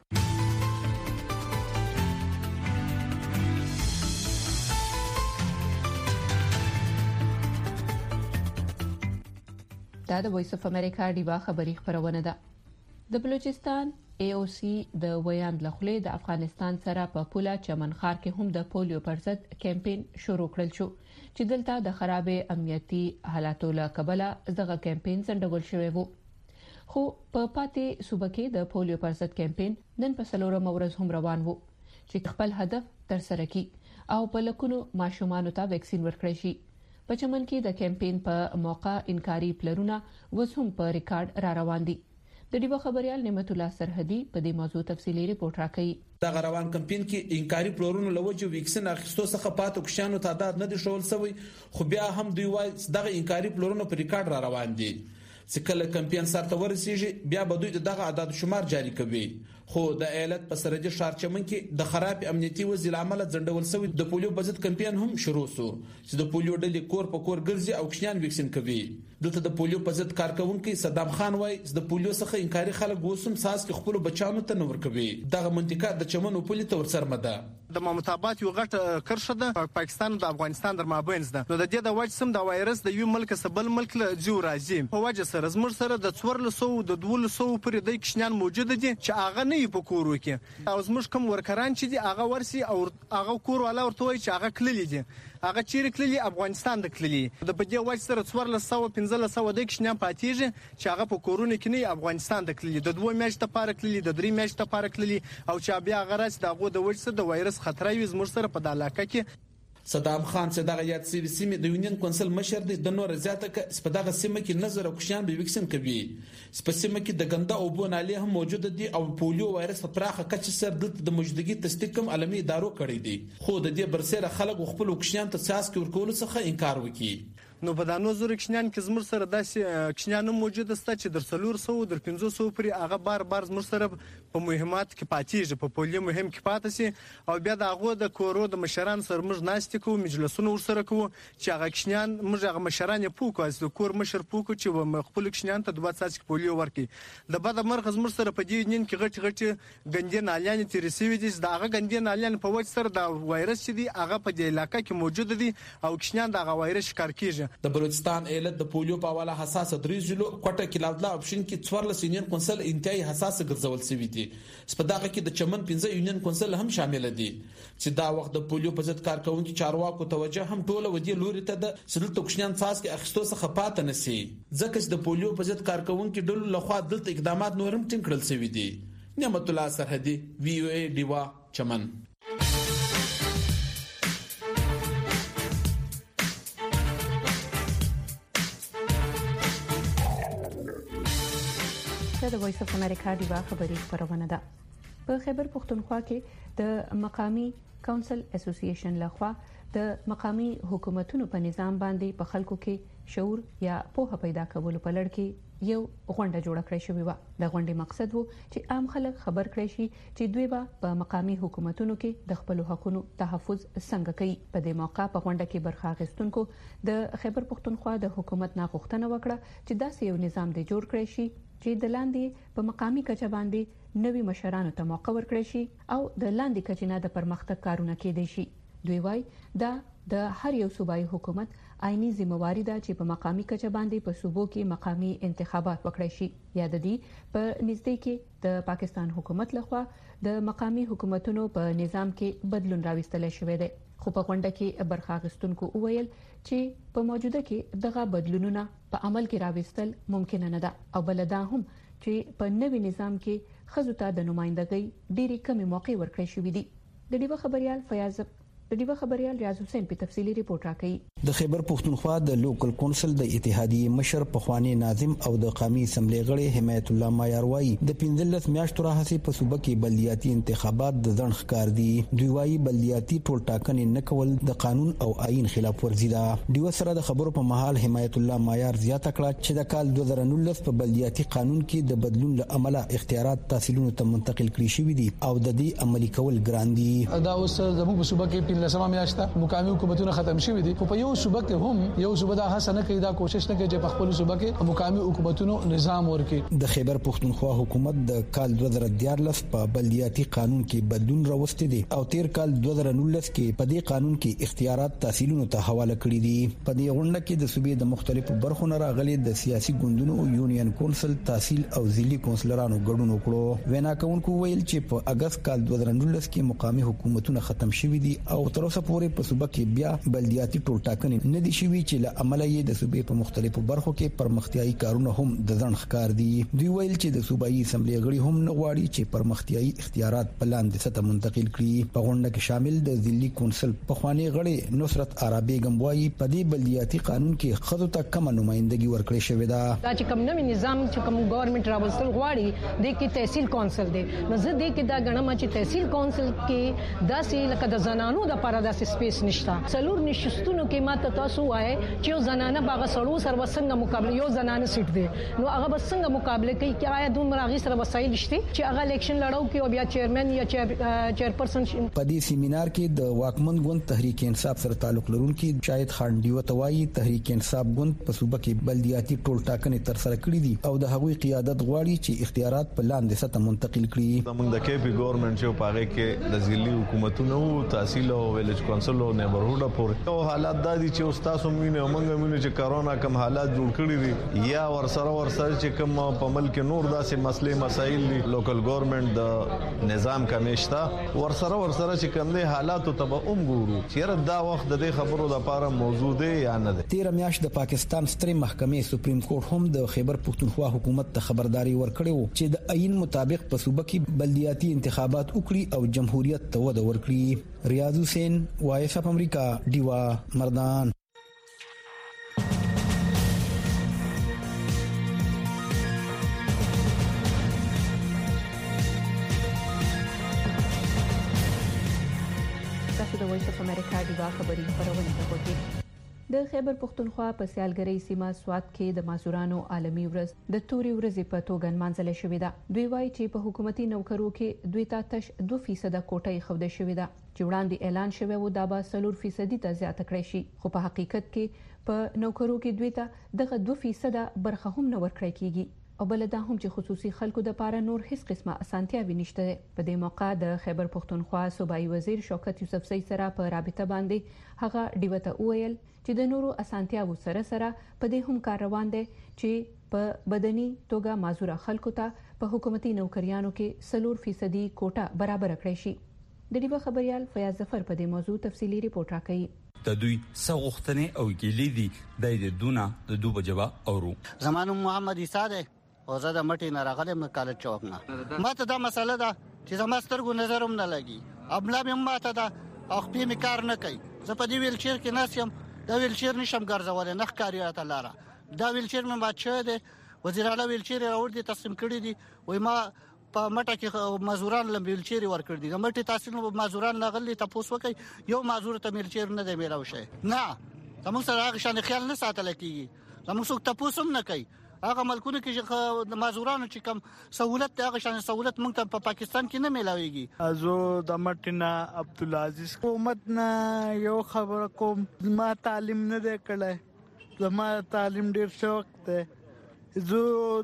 دا د وایس اف امریکا ډیوا خبری خبرونه ده. د بلوچستان ای او سی د ویاند لخلې د افغانستان سره په پوله چمن خار کې هم د پولیو پر ضد کمپاین شروع کړل شو چې دلته د خرابې امنیتي حالاتو له کبله دغه کمپاین څنډول شوی وو. خو په پاتې صوبه کې د پولیو پر ضد کمپاین نن په څلورم ورځ هم روان وو چې خپل هدف تر سره کی او په لکونو ماشومان ته ویکسین ورکړي شي. په چمن کې د کمپاین په موقع انکاري پلرونه وس هم په ریکارډ را روان دي. د ډیو خبريال نعمت الله سرحدي په دې موضوع تفصیلي ریپورت راکړي. د روان کمپاین کې انکاري پلرونه لوجه ویکسین اخیستو څخه پاتو کشانو تعداد نه دي شول سوی خو بیا هم دوی وایي دغه انکاري پلرونه په ریکارډ را روان دي. چې کله کمپاین سره ورسیږي بیا به دوی دغه عدد شمار جاری کوي. خو د ایالت په سرحدي ښار چمن کې د خراب امنیتي وضعیت لامل ځنډول شوی د پولیو په ضد کمپاین هم شروع شو چې د پولیو ډلې کور په کور ګرځي او کشنیان ویکسین کوي. دلته د پولیو په ضد کارکونکو صدام خان وایي چې د پولیو څخه انکاري خلک وسوم ساس کې خپل بچانو ته نور کوي. دغه منطقه د چمن او پولیو تور سره مده د ممتابات یو غټ کرښه ده پاکستان او افغانستان در مابین ده. نو د دې د وجه سم د وایرس د یو ملک سبل ملک له جو راځي په وجه سره زموږ سره د څوارلس سوه د دوولس سوه پورې د کشنیان موجود دي چې هغه نه په کورو کې او زموږ کوم ورکران چې دي هغه ورسي او هغه کور والا ورته وایي چې هغه کللی دي هغه چیرې کللی افغانستان د کللی د په دې وجه سره څوارلس سوه پنځلس سوه د کشنیان پاتېږي چې هغه په کورونو کې نه افغانستان د کللی د دوه میاشتې لپاره کللی د درې میاشتې لپاره کللی او چې بیا هغه راځي د هغو د وجه سره د وایرس خطر وي زموږ سره په د علاقه کې. صدام خان چې دغه یاد سی بي سي د یونین کونسل مشر دی د نور زیاته ک په دغه سیمه کې نظر او کشان به ویکسین کوي. په سیمه کې د ګنده او بونالي هم موجود دي او پولیو وایرس په پراخه کچه سره د موجودګي تصدیق کوم عالمي ادارو کړی دي خو د دې برسره خلک خپل کشان ته ساس کې ورکول څخه انکار وکړي. نو په دانو زور کشنیان کې زموږ سره داسې کشنیان موجود است چې در څلور سوه در پنځه سوه پورې هغه بار بار زموږ سره په مهمات کې پاتېږي په پولیو مهم کې پاتې سي او بیا د هغو د کورو د مشران سره موږ ناستې کوو مجلسونه ورسره کوو چې هغه کشنیان موږ هغه مشران یې پوکو از د کور مشر پوکو چې خپل کشنیان ته دوه څاڅکي پولیو ورکړي. د بده مرغه زموږ سره په دې یونین کې غټ غټ ګندې نالیانې تېرې سوي دي د هغه ګندې نالیانې په وجه سره د وایرس چې دي هغه په دې علاقه کې موجود دي او کشنیان د هغه وایرس ښکار کېږي. د بلوچستان ایالت د پولیو په حواله حساس دریزلو کوټه کې لاودلا اپشن کې څوارلس یونین کونسل انتهایی حساس ګرځول شوی دي. سپداغه کې د چمن پنځه یونین کونسل هم شامل دي چې دا وخت د پولیو په ضد کارکونکو چارواکو توجه هم ټوله ودی لوري ته د سدل توکشنان فاس کې اخستو څخه پاتې نسی ځکه چې د پولیو په ضد کارکونکو ډلو لخوا دلته اقدامات نورم ټینګ کړل شوی دي. نعمت الله سرحدي وی او ای دیوا چمن. د وایس اف امریکا ډیوا خبری خبرونه ده. په خیبر پختونخوا کې د مقامی کونسل اسوسییشن لخوا د مقامی حکومتونو په نظام باندې په خلکو کې شعور یا پوهه پیدا کولو په لړ کې یو غونډه جوړه کړې شوې و. د غونډې مقصد وو چې عام خلک خبر کړي شي چې دوی به په مقامي حکومتونو کې د خپل حقوقو تحفظ څنګه کوي. په دې موقع په غونډه کې برخه اخیستونکو د خیبر پختونخوا د حکومت نه غوښتنه وکړه چې داسې یو نظام دی جوړ کړی شي چې د لاندې په مقامي کچه باندې نوي مشرانو ته موقع ورکړي شي او د لاندې کچې نه د پرمختګ کارونه کېدي شي. دوی وايي دا د هر یو صوبایي حکومت عیني ذمہواری ده چې په مقامي کچه باندې په صوبو کې مقامي انتخابات وکړي شي یا د دې په نږدې کې د پاکستان حکومت لخوا د مقامي حکومتونو په نظام کې بدلون راوستل شوی دی. خو په غونډه کې برخه اخیستونکو وویل چې په موجوده کې دغه بدلونونه په عمل کې راوستل ممکن نه ده او بلدا هم چې په نوي نظام کې خزو ته د نمائندګۍ ډېری کمی موقع ورکړي شوې دي. د ډیوه خبريال فیاض د ډیوه خبريال ریاض حسین په تفصیلی ریپورت راکړي. د خیبر پختونخوا د لوکل کونسل د اتحادیې مشر پخوانی ناظم او د قومي اسمبلی غړي حمایت الله مایار وایي د پنځلس میاشتو راهیسې په صوبه کې بلدیاتي انتخابات د ځنډ ښکار دي. دوی وایي بلدیاتي ټول ټاکنې نه کول د قانون او آئین خلاف ورزي ده. ډیوه سره د خبرو په محل حمایت الله مایار زیاته کړه چې د کال دوه زره نولس په بلدیاتي قانون کې د بدلون له امله اختیارات تحصیلونو ته منتقل کړي شوي دي او د دې عملي کول ګران دي. دا اوس زموږ په صوبه کې پنځلسمه میاشت مقامي حکومتونه ختم شوي دي. په یو صوبه کې هم یو صوبه دا هڅه نه کوي دا کوشش نه کوي چې په خپل صوبه کې مقامي حکومتونو نظام ورکړي. د خیبر پختونخوا حکومت د کال دوه زره دیارلس په بلدیاتي قانون کې بدلون راوستي دي او تیر کال دوه زره نولس کې په دې قانون کې اختیارات تحصیلونو ته حواله کړي دي. په دې غونډه کې د صوبې د مختلفو برخو نه راغلي د سیاسي ګوندونو یونین کونسل تحصیل او ضلعي کونسلرانو ګډون وکړو. وینا کوونکو ویل چې په اگست کال دوه زره نولس کې مقامي حکومتونه ختم شوي دي او تر اوسه پورې په صوبه کې بیا بلدیاتي ټول ټاکنې نه دي شوي چې له امله یې د صوبې په مختلفو برخو کې پرمختیايي کارونه هم د ځنډ ښکار دي. دوی ویل چې د صوبایي اسمبلی غړي هم نه غواړي چې پرمختیايي اختیارات په لاندې سطح منتقل کړي. په غونډه کې شامل د ضلعي کونسل پخوانی غړي نصرت عربي ګمبوي په دې بلدیاتي قانون کې خزو ته کم نمائندګي ورکړې شوې ده. دا چې کوم نوې نظام چې کوم ګورنمنت راوستل غواړي د کې تحصیل کونسل دی نو زه د کې دا غنم چې تحصیل کونسل کې داسې لکه د زنانو د لپاره داسې سپیس نشته. څلور نشستونو کې ماته تاسو وایي چې یو زنانه باغ سړو سره وسنګ مقابله یو زنانه سیټ دی نو هغه وسنګ مقابله کوي چې آیا دومره غي سره وسایل شته چې هغه الیکشن لړاو کې او بیا چیرمن یا چیرپرسن. په دې سیمینار کې د واکمن ګوند تحریک انصاف سره تعلق لرونکي شاهد خان دیو توایي تحریک انصاف ګوند په صوبه کې بلدیاتي ټول ټاکنې تر سره کړې دي او د هغوی قیادت غواړي چې اختیارات په لاندې سطح منتقل کړي. زموږ د کیپی ګورنمنت چې په هغه کې د ضلعي حکومتونو تحصیل او ویلج کونسل او نیبرهوډ پورې او حالات د دي چې استاد مونږ مونږ مونږ چې کرونا کم حالات جوړ کړی دي یا ورسره ورسره چې کوم په ملک نور داسې مسلې مسایل دي لوکل ګورنمنت د نظام کمیشتا ورسره ورسره چې کوم دي حالات ته به اوم ګورو چې دا وخت د دې خبرو لپاره موجود دی یا نه دی. تیر میاشت د پاکستان سترې محکمې سپریم کورټ هم د خیبر پختونخوا حکومت ته خبرداري ورکړې و چې د عین مطابق په صوبه کې بلدیاتي انتخابات وکړي او جمهوریت ته وده ورکړي. ریاض حسین وایس اف امریکا ډیوا مردان. تاسو د وایس اف امریکا ډیوا خبري خبرونه کوي. د خیبر پختونخوا په سیالګرۍ سیمه سوات کې د مازورانو عالمي ورځ د توري ورځې په توګه نمانځل شوې ده. دوی وایي چې په حکومتي نوکرو کې دوی ته تش دوه فیصد کوټه خوده شوې ده چې وړاندې اعلان شوی و دا به څلور فیصد ته زیاته کړی شي خو په حقیقت کې په نوکرو کې دوی ته دغه دوه فیصد برخه هم نه ورکړی کیږي او بل دا هم چې خصوصي خلکو د پاره نور هیڅ قسمه اسانتیاوي نشته. په دې موقع د خیبر پختونخوا صوبایي وزیر شوکت یوسفزئی سره په رابطه باندې هغه ډیوته وویل چې د نورو اسانتیاوو سره سره په دې هم کار روان دی چې په بدني توګه معذور خلکو ته په حکومتي نوکریانو کې څلور فیصدي کوټه برابر کړی شي. د ډیوه خبريال فیاض ظفر په دې موضوع تفصیلی ریپورت راکړي. د دوی سغختنه او ګیلې دي د دونه د دوه جواب اورو. زمانو محمد عیسی ده او زه د مټي نه راغلم کال چوک نه ماته دا مسله ده چې زما سترګو نظرم نه لګي ابلا مې ماته ده او خپې می کار نه کوي. زه په دې ویل چیر کې ناسم دا ویل چیر نشم ګرځول نه ښکاری راته لاره دا ویل چیر مې بچو ده وزیر اعلی ویل چیر راوړ دي تقسیم کړی دي وای ما په مټه کې مزوران لم ویل چیر ور کړ دي د مټي تحصیل مزوران لغلی تاسو وکي یو مزور ته ویل چیر نه دی میراو شي نه زموږ سره هغه شان خیال نه ساتل کیږي، زموږ څوک تاسو هم نه کوي. هغه ملکونه کې چې مازورانو چې کوم سہولت هغه شان سہولت موږ ته په پاکستان کې نه ملاويږي. ازو د مټنا عبدالعزيز حکومت نه یو خبر کوم، ما تعلیم نه دی کړی، زما تعلیم ډیر شوق دی، زه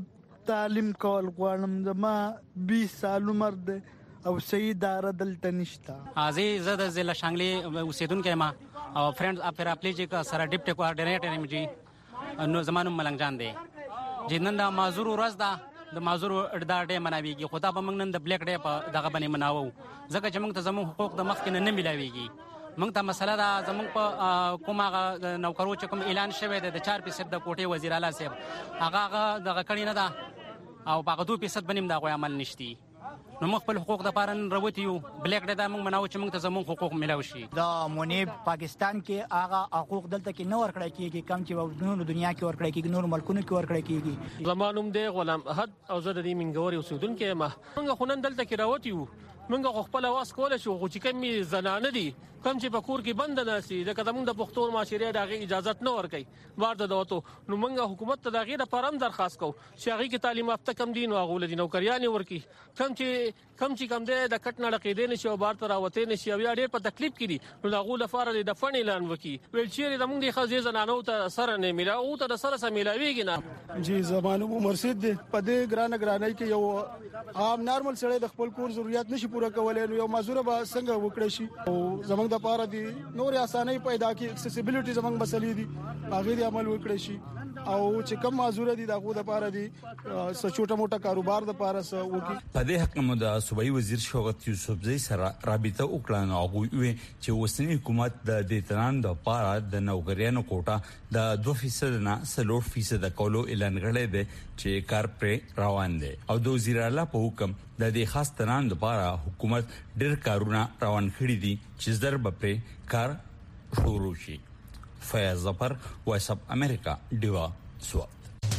تعلیم کول غواړم، زما بیس سال عمر دی او صحیح اداره دلته نشته. ازي زه د ضلع شانګلي اوسیدونکو ما او فرند افراپلیجیک سره ډیپټي کوارډینیټر ام جی نو زمانو ملنګ جان دی جنن د مازور ورځ ده، د مازور اډدا ډې مناويږي، خو دا به موږ نن د بلیک ډې په دغه باندې مناوو ځکه چې موږ ته زموږ حقوق د مخ کې نه ملاويږي. موږ ته مسله ده زموږ په کومه نوکرو چې کوم اعلان شوی دی د چار فیصد د کوټې وزیر اعلی صاحب هغه هغه دغه کړی نه ده او په دو فیصد باندې دغه عمل نشتی. نو موږ خپل حقوق د پاره وروتي یو بلیک ډې دا موږ مناو چې موږ ته زموږ حقوق ملاوي شي. د منیب پاکستان کې هغه حقوق دلته کې نه ورکړی کیږي کم چې په دنیا کې ورکړی کیږي، نور ملکونو کې ورکړی کیږي. زمانوم دی غلام احد او زه د دې منګوري اوسیدونکو یم. موږ خو نن دلته کې راوتی یو، موږ خپل واس کول شو خو چې کوم زنانه دي کم چې په کور کې بند ناسي د قدمونو د پښتون معاشره دغه اجازه نه ورکړي ورته دوته. نو موږ حکومت ته دغه لپاره هم درخواست کوو چې هغه کې تعلیم یافته کم دي نو هغه ولې نوکریان ورکړي، کم چې کم چې کم دی د کټ نه لقیدې نشي او بار تر راوته نشي او یا ډېر په تکلیف کې دي نو هغه لپاره د فن اعلان وکړي ویل چې د موږ د خزې زنانو ته سره نه میلا او ته سره سره میلاويږي نه. جی زمانو عمر سید دی په دې ګران ګرانای کې یو عام نارمل سړی د خپل کور ضرورت نشي پوره کولای، نو یو مزور به څنګه وکړي شي او زمنګ د پاره دي نور اسانه پیدا کی اکسیسیبিলিټی زمنګ مسلې دي هغه دی عمل وکړي شي او چې کم معذور دي دغه د پاره دي څه چوټه موټه کاروبار د پاره سره وکي. په دې حق مو د صوبایي وزیر شوکت یوسف زئی سره رابطه وکړه نو هغه وی چې اوسنی حکومت د دې تران د پاره د نوګریانو کوټه د دوه فیصد نه څلور فیصد کولو اعلان کړی دی چې کار پر روان دی او د وزیر اعلی په حکم د دې خاص تران د پاره حکومت ډېر کارونه روان کړی دي چې ضرب په کار شروع شي. فیاض ظفر وایس اپ امریکا دیوا سوات.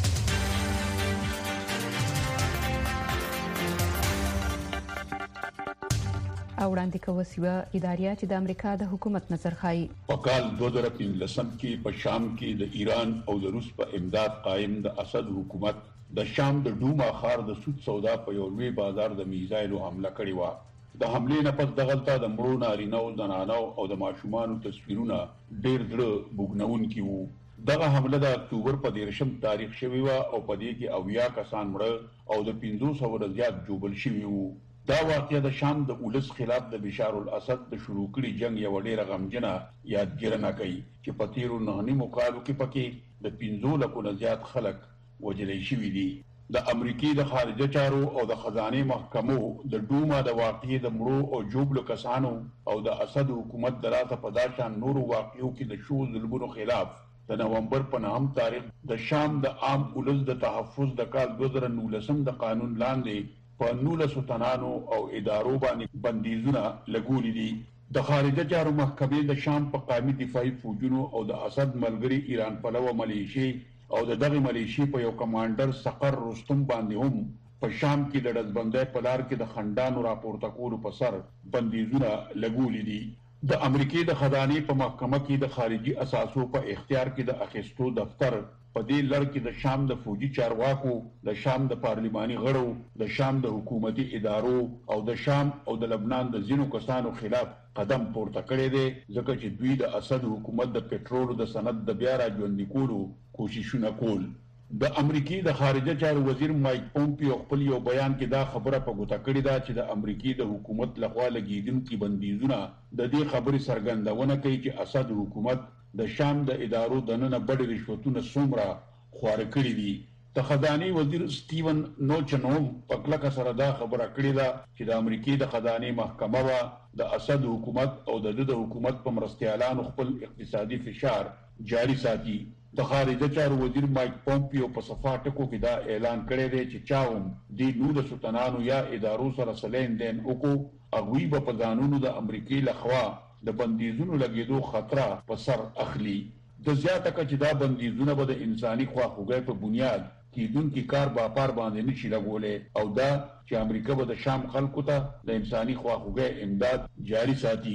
او وړاندې کوي ادارې چې د امریکا د حکومت نظر خای په کال دوه زره پنځلسم کې په شام کې د ایران او د روس په امداد قائم د اسد حکومت د شام د ډوما ښار د سود سودا په یو لوی بازار د میزایلو حمله کړې و. د حملې نه پس دغلته د مړو نارینه او زنانو او د ماشومانو تصویرونه ډېر زړه بوګنونکي وو. دغه حمله د اکتوبر په دیرشم تاریخ شوې و او په دې کې اویا کسان مړه او د پنځوس سوه زیات جوبل شوي وو. دا واقعه د شام د اولس خلاف د بشار الاسد د شروع کړي جنگ یو ډېره غمجنه یادګیرنه کوي چې په تیرو نهه نیمو کالو کې پکې د پنځو لکو نه زیات خلک وژل شوي دي. د امریکای د خارجه چارو او د خزانه محکمو د ډوما د واقعې د مړو او جوبل کسانو او د اسد حکومت دراسه په داشان نورو واقعو کې د شو ظلمونو خلاف د نومبر په نهم تاریخ د شام د عام اولس د تحفظ د کال دوه زره نولسم د قانون لاندې په نولسو تنانو او ادارو باندې بندیزونه لګولي دي. د خارجه چارو محکمې د شام په قومي دفاعي فوجونو او د اسد ملګری ایران پلوه ملیشي او د دغه ملیشي په یو کمانډر سقر رستم باندې هم په شام کې د دزبندۍ په لار کې د خندانو راپورته کولو په سر بندیزونه لګولي دي. د امریکای د خزانه په محکمه کې د خارجي اساسو په اختیار کې د اخیستو دفتر په دې لړ کې د شام د فوجي چارواکو، د شام د پارلماني غړو، د شام د حکومتي ادارو او د شام او د لبنان د ځینو کسانو خلاف قدم پورته کړی دی ځکه چې دوی د اسد حکومت د پټرولو د سند د بیا راژوندي کولو کوششونه کول. د امریکای د خارجه چارو وزیر مایک پومپیو خپل یو بیان کې دا خبره په ګوته کړې ده چې د امریکای د حکومت لخوا لګیدونکي بندیزونه د دې خبرې څرګندونه کوي چې اسد حکومت د شام د ادارو دننه بډې رشوتونه څومره خوار کړی دي. د خزانه وزیر سټیون نوچنوم په کلکه سره دا خبره کړې ده چې د امریکای د خزانه محکمه وا د اسد حکومت او د د حکومت په مرستيالانو خپل اقتصادي فشار جاری ساتي. د خارجه چارو وزیر مایک پومپیو په صفحه ټکو کې دا اعلان کړی دی چې چاوم د نولسو تنانو یا ادارو سره سلین دین وکړو اغوی به په قانونو د امریکای لخوا د بندیزونو لګیدو خطر په سر اخلي. د زیاته کچ دا بندیزونه به د انساني خواخوږۍ په بنیاد کیدونکي کار با پار باندې نشي لګولې او دا چې امریکا به د شام خلکو ته د انساني خواخوږۍ امداد جاری ساتي.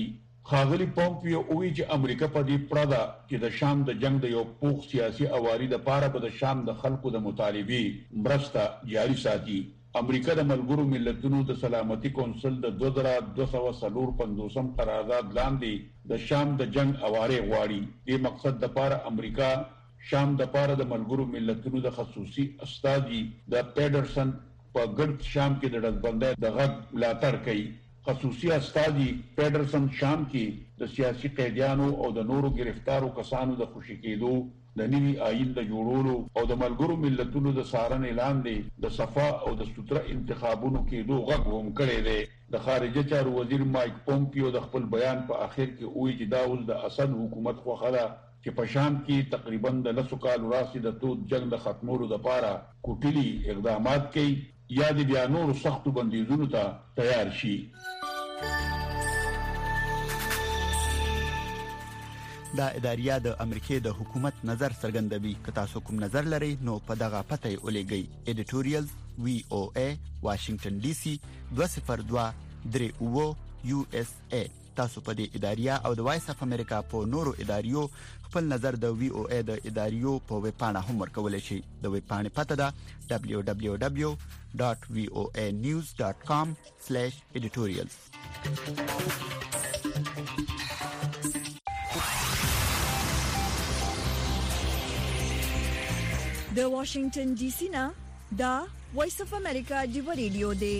ښاغلي پومپیو وایي چې امریکا په دې پړه ده چې د شام د جنگ د یو پوخ سیاسي اواري دپاره به د شام د خلکو د مطالبې مرسته جاري ساتي. امریکا د ملګرو ملتونو د سلامتي کونسل د دوه زره دوه سوه څلور پنځوسم قرارداد لاندې د شام د جنگ اوارې غواړي. دې مقصد دپاره امریکا شام دپاره د ملګرو ملتونو د خصوصي استازي د پیډرسن په ګرد شام کې د ډزبندۍ د غږ ملاتړ کوي. خصوصي استازي پیډرسن شام کې د سیاسي قیدیانو او د نورو گرفتارو کسانو د خوشي کېدو، د نوي آئین د جوړولو او د ملګرو ملتونو د څارنې لاندې د صفا او د سوتره انتخابونو کېدو غږ هم کړی دی. د خارجه چارو وزیر مایک پومپیو د خپل بیان په آخر کې وایي چې دا اوس د اسد حکومت خوښه ده چې په شام کې تقریبا د لسو کالو راهیسې د تود جنگ د ختمولو دپاره کوټلي اقدامات کوي یا د بیا نورو سختو بندیزونو ته تیار شي. دا اداریه د امریکای د حکومت نظر څرګندوي. که تاسو کوم نظر لرئ نو په دغه پته یې ولېږئ. ایډیټوریال وی او ای واشنگټن ډي سي دوه صفر دوه درې اوه یو اس ای. تاسو په دې اداریه او د وایس اف امریکا په نورو اداریو خپل نظر د وی او ای د اداریو په ویب پاڼه هم ورکولی شئ. د ویب پاڼې پته ده دبلیو دبلیو دبلیو ډاټ وی او ای نیوز ډاټ کام سلیش ایډیټوریالز. د واشنگټن ډي سي نه دا وایس اف امریکا دی ریډیو دی.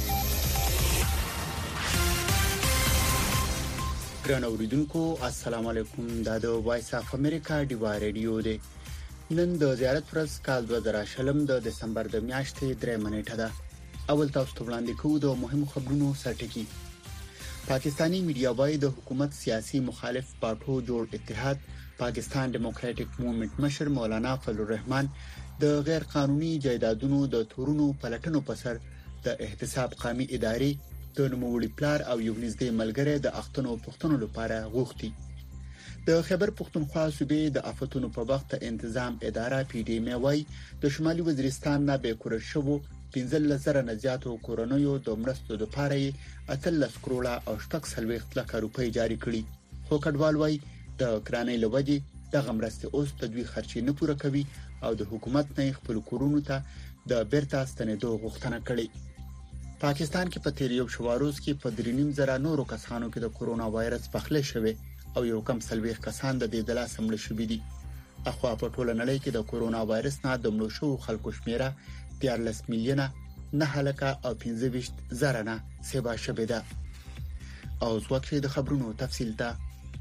ګران اوریدونکو السلام علیکم. دا د وایس اف امریکا دی ریډیو دی. نن د زیارت ورځ کال دوه زره شلم د دسمبر د میاشتې درې منېټه ده. اول تاسو ته وړاندې کوو د مهمو خبرونو سرټکی. پاکستانی میډیا وايي د حکومت سیاسي مخالف پارټو جوړ اتحاد پاکستان ډیموکراټک موومېنټ مشر مولانا فضل الرحمن د غیر قانوني جایدادونو د تورونو پلټنو په سر د احتساب قومي ادارې د نوموړي پلار او یو نږدې ملګری د اختنو پښتنو لپاره غوښتي. د خیبر پښتونخوا صوبې د آفتونو په وخت تنظیم اداره پی ډی ایم وايي د شمالي وزیرستان نه به کور شوو پنځه زره نه زیاتو کورونیو د مرستو لپاره اتلس کروڑه او شپږ سلويخت لک روپۍ جاری کړي. خو کډوال وايي د کرانې لوجي د غمرسته اوس تدوی خرچي نه پوره کوي او د حکومت نه خپل کورونو ته د بیرته ستنېدو غوښتنه کړې. پاکستان کې په تیر یو شواروز کې په درې نیم زره نورو کسانو کې د کورونا وایرس پخلی شوی او یو کم سلويخ کسان د دې دلا سمړ شوې دي. اخوا په ټوله نړۍ کې د کورونا وایرس نه د مړو شو خلکو شمیره دیارلس میلیونه نه هلکه او پنځه ویشت زره نه سبا شوې ده. او ځوکه د خبرونو تفصیل ته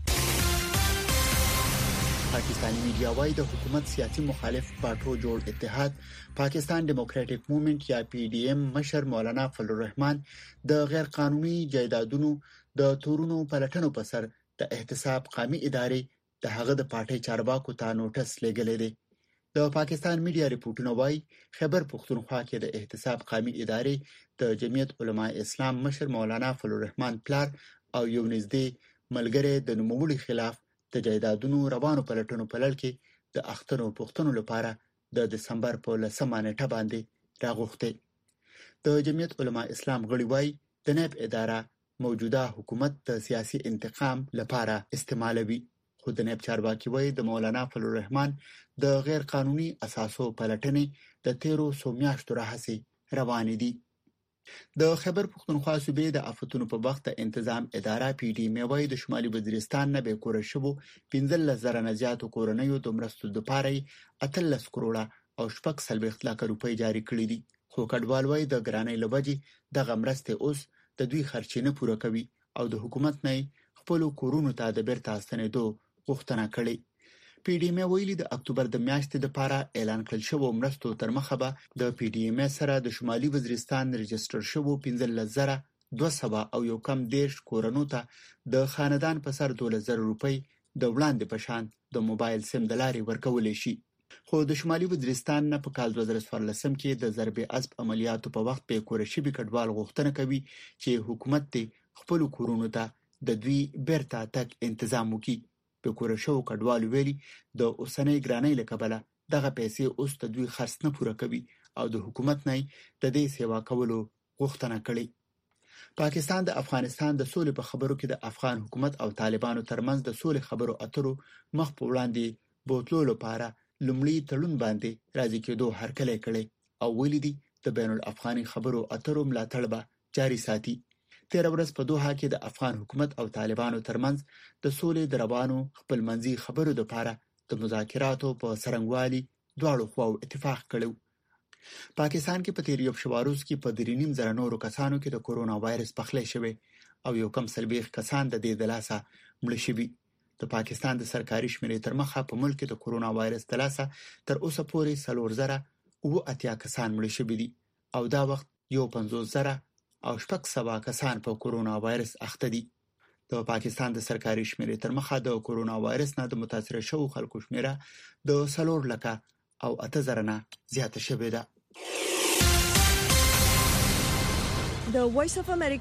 پاکستانی میډیا وايي د حکومت سیاسي مخالف پارټو جوړ اتحاد پاکستان ډیموکراټک موومېنټ یا پی ډی ایم مشر مولانا فضل الرحمن د غیر قانوني جایدادونو د تورونو پلټنو په سر د احتساب قومي ادارې د هغه د پارټي چارواکو ته نوټس لګلې دي. د پاکستان میډیا ریپورتونه وايي خیبر پښتونخوا کې د احتساب قومي ادارې د جمعیت علماء اسلام مشر مولانا فضل الرحمن پلار او یو نږدې ملګری د نوموړي خلاف د جایدادونو روانو پلټنو په لړ کې د اخترو پښتنو لپاره د دسمبر په لسمه نیټه باندې راغوښتي. د جمعیت علماء اسلام غړي وايي د نیب اداره موجوده حکومت د سیاسي انتقام لپاره استعمالوي. خو د نیب چارواکي وايي د مولانا فضل الرحمن د غیر قانوني اساسو پلټنې د تیرو سو میاشتو راهیسې روانې دي. د خیبر پښتونخوا صوبې د آفتونو په وخت تنظیم اداره پی ډی ایم وايي د شمالي وزیرستان نه به کور شوو پنځه زره نه زیاتو کورنیو د مرستو لپاره اتلس کروڑه او شپږ سلويخت لک روپۍ جاری کړې دي. خو کډوال وايي د ګرانۍ لوجي د غمرسته اوس د دوی خرچې نه پوره کوي او د حکومت نه خپل کورونو ته د بیرته ستنېدو غوښتنه کړې. پی ډی ایم ویلي د اکتوبر د میاشتې لپاره اعلان کړل شوی مرستو تر مخه به د پی ډی ایم سره د شمالي وزیرستان رجستر شوی پنځه زره دوه سوه او یو کم دیرش کورونو ته د خاندان په سر دولس زره روپۍ د وړاندې په شان د موبایل سیم د لارې ورکولی شي. خو د شمالي وزیرستان نه په کال دوه زره څوارلسم کې د ضرب اسب عملیاتو په وخت په کور شوی کډوال غوښتنه کوي چې حکومت ته خپل کورونو ته د دوی بیرته تک تنظیم وکړي. په کور شو کډوال ویلي د اوسنۍ ګرانۍ لکبله دغه پیسې اوس د دوی خرڅ نه پوره کوي او د حکومت نه د دې سیوا کولو غوښتنه کړې. پاکستان د افغانستان د سولې په خبرو کې د افغان حکومت او طالبانو ترمنځ د سولې خبرو اترو مخ په وړاندې بوتلو لپاره لومړی تړون باندې راځي کېدو هرکلی کړي او ویلي دي د بین الافغاني خبرو اترو ملاتړ به جاري ساتي. تیر ورځ په دوحه کې د افغان حکومت او طالبانو ترمنځ د سولې د روانو خپلمنځي خبرو لپاره د مذاکراتو په سرنګوالي دواړو خواو اتفاق کړو. پاکستان کې په تیر یو شواروز کې په درې نیم زره نورو کسانو کې د کورونا وایرس پخلی شوی او یو کم سلبیخ کسان د دې د لاسه مړه شوي. د پاکستان د سرکاري شمیرې تر مخه په ملک کې د کورونا وایرس د لاسه تر اوسه پورې څلور زره اوه اتیا کسان مړه شوي دي او دا وخت یو پنځوس زره او شپږ سوه کسان په کورونا وایرس اخته دي. د پاکستان د سرکاري شمیرې تر مخه د کورونا وایرس نه د متاثر شوو خلکو شمیره د څلور لکه او اته زره نه زیاته شوې ده. د وایس اف امریکا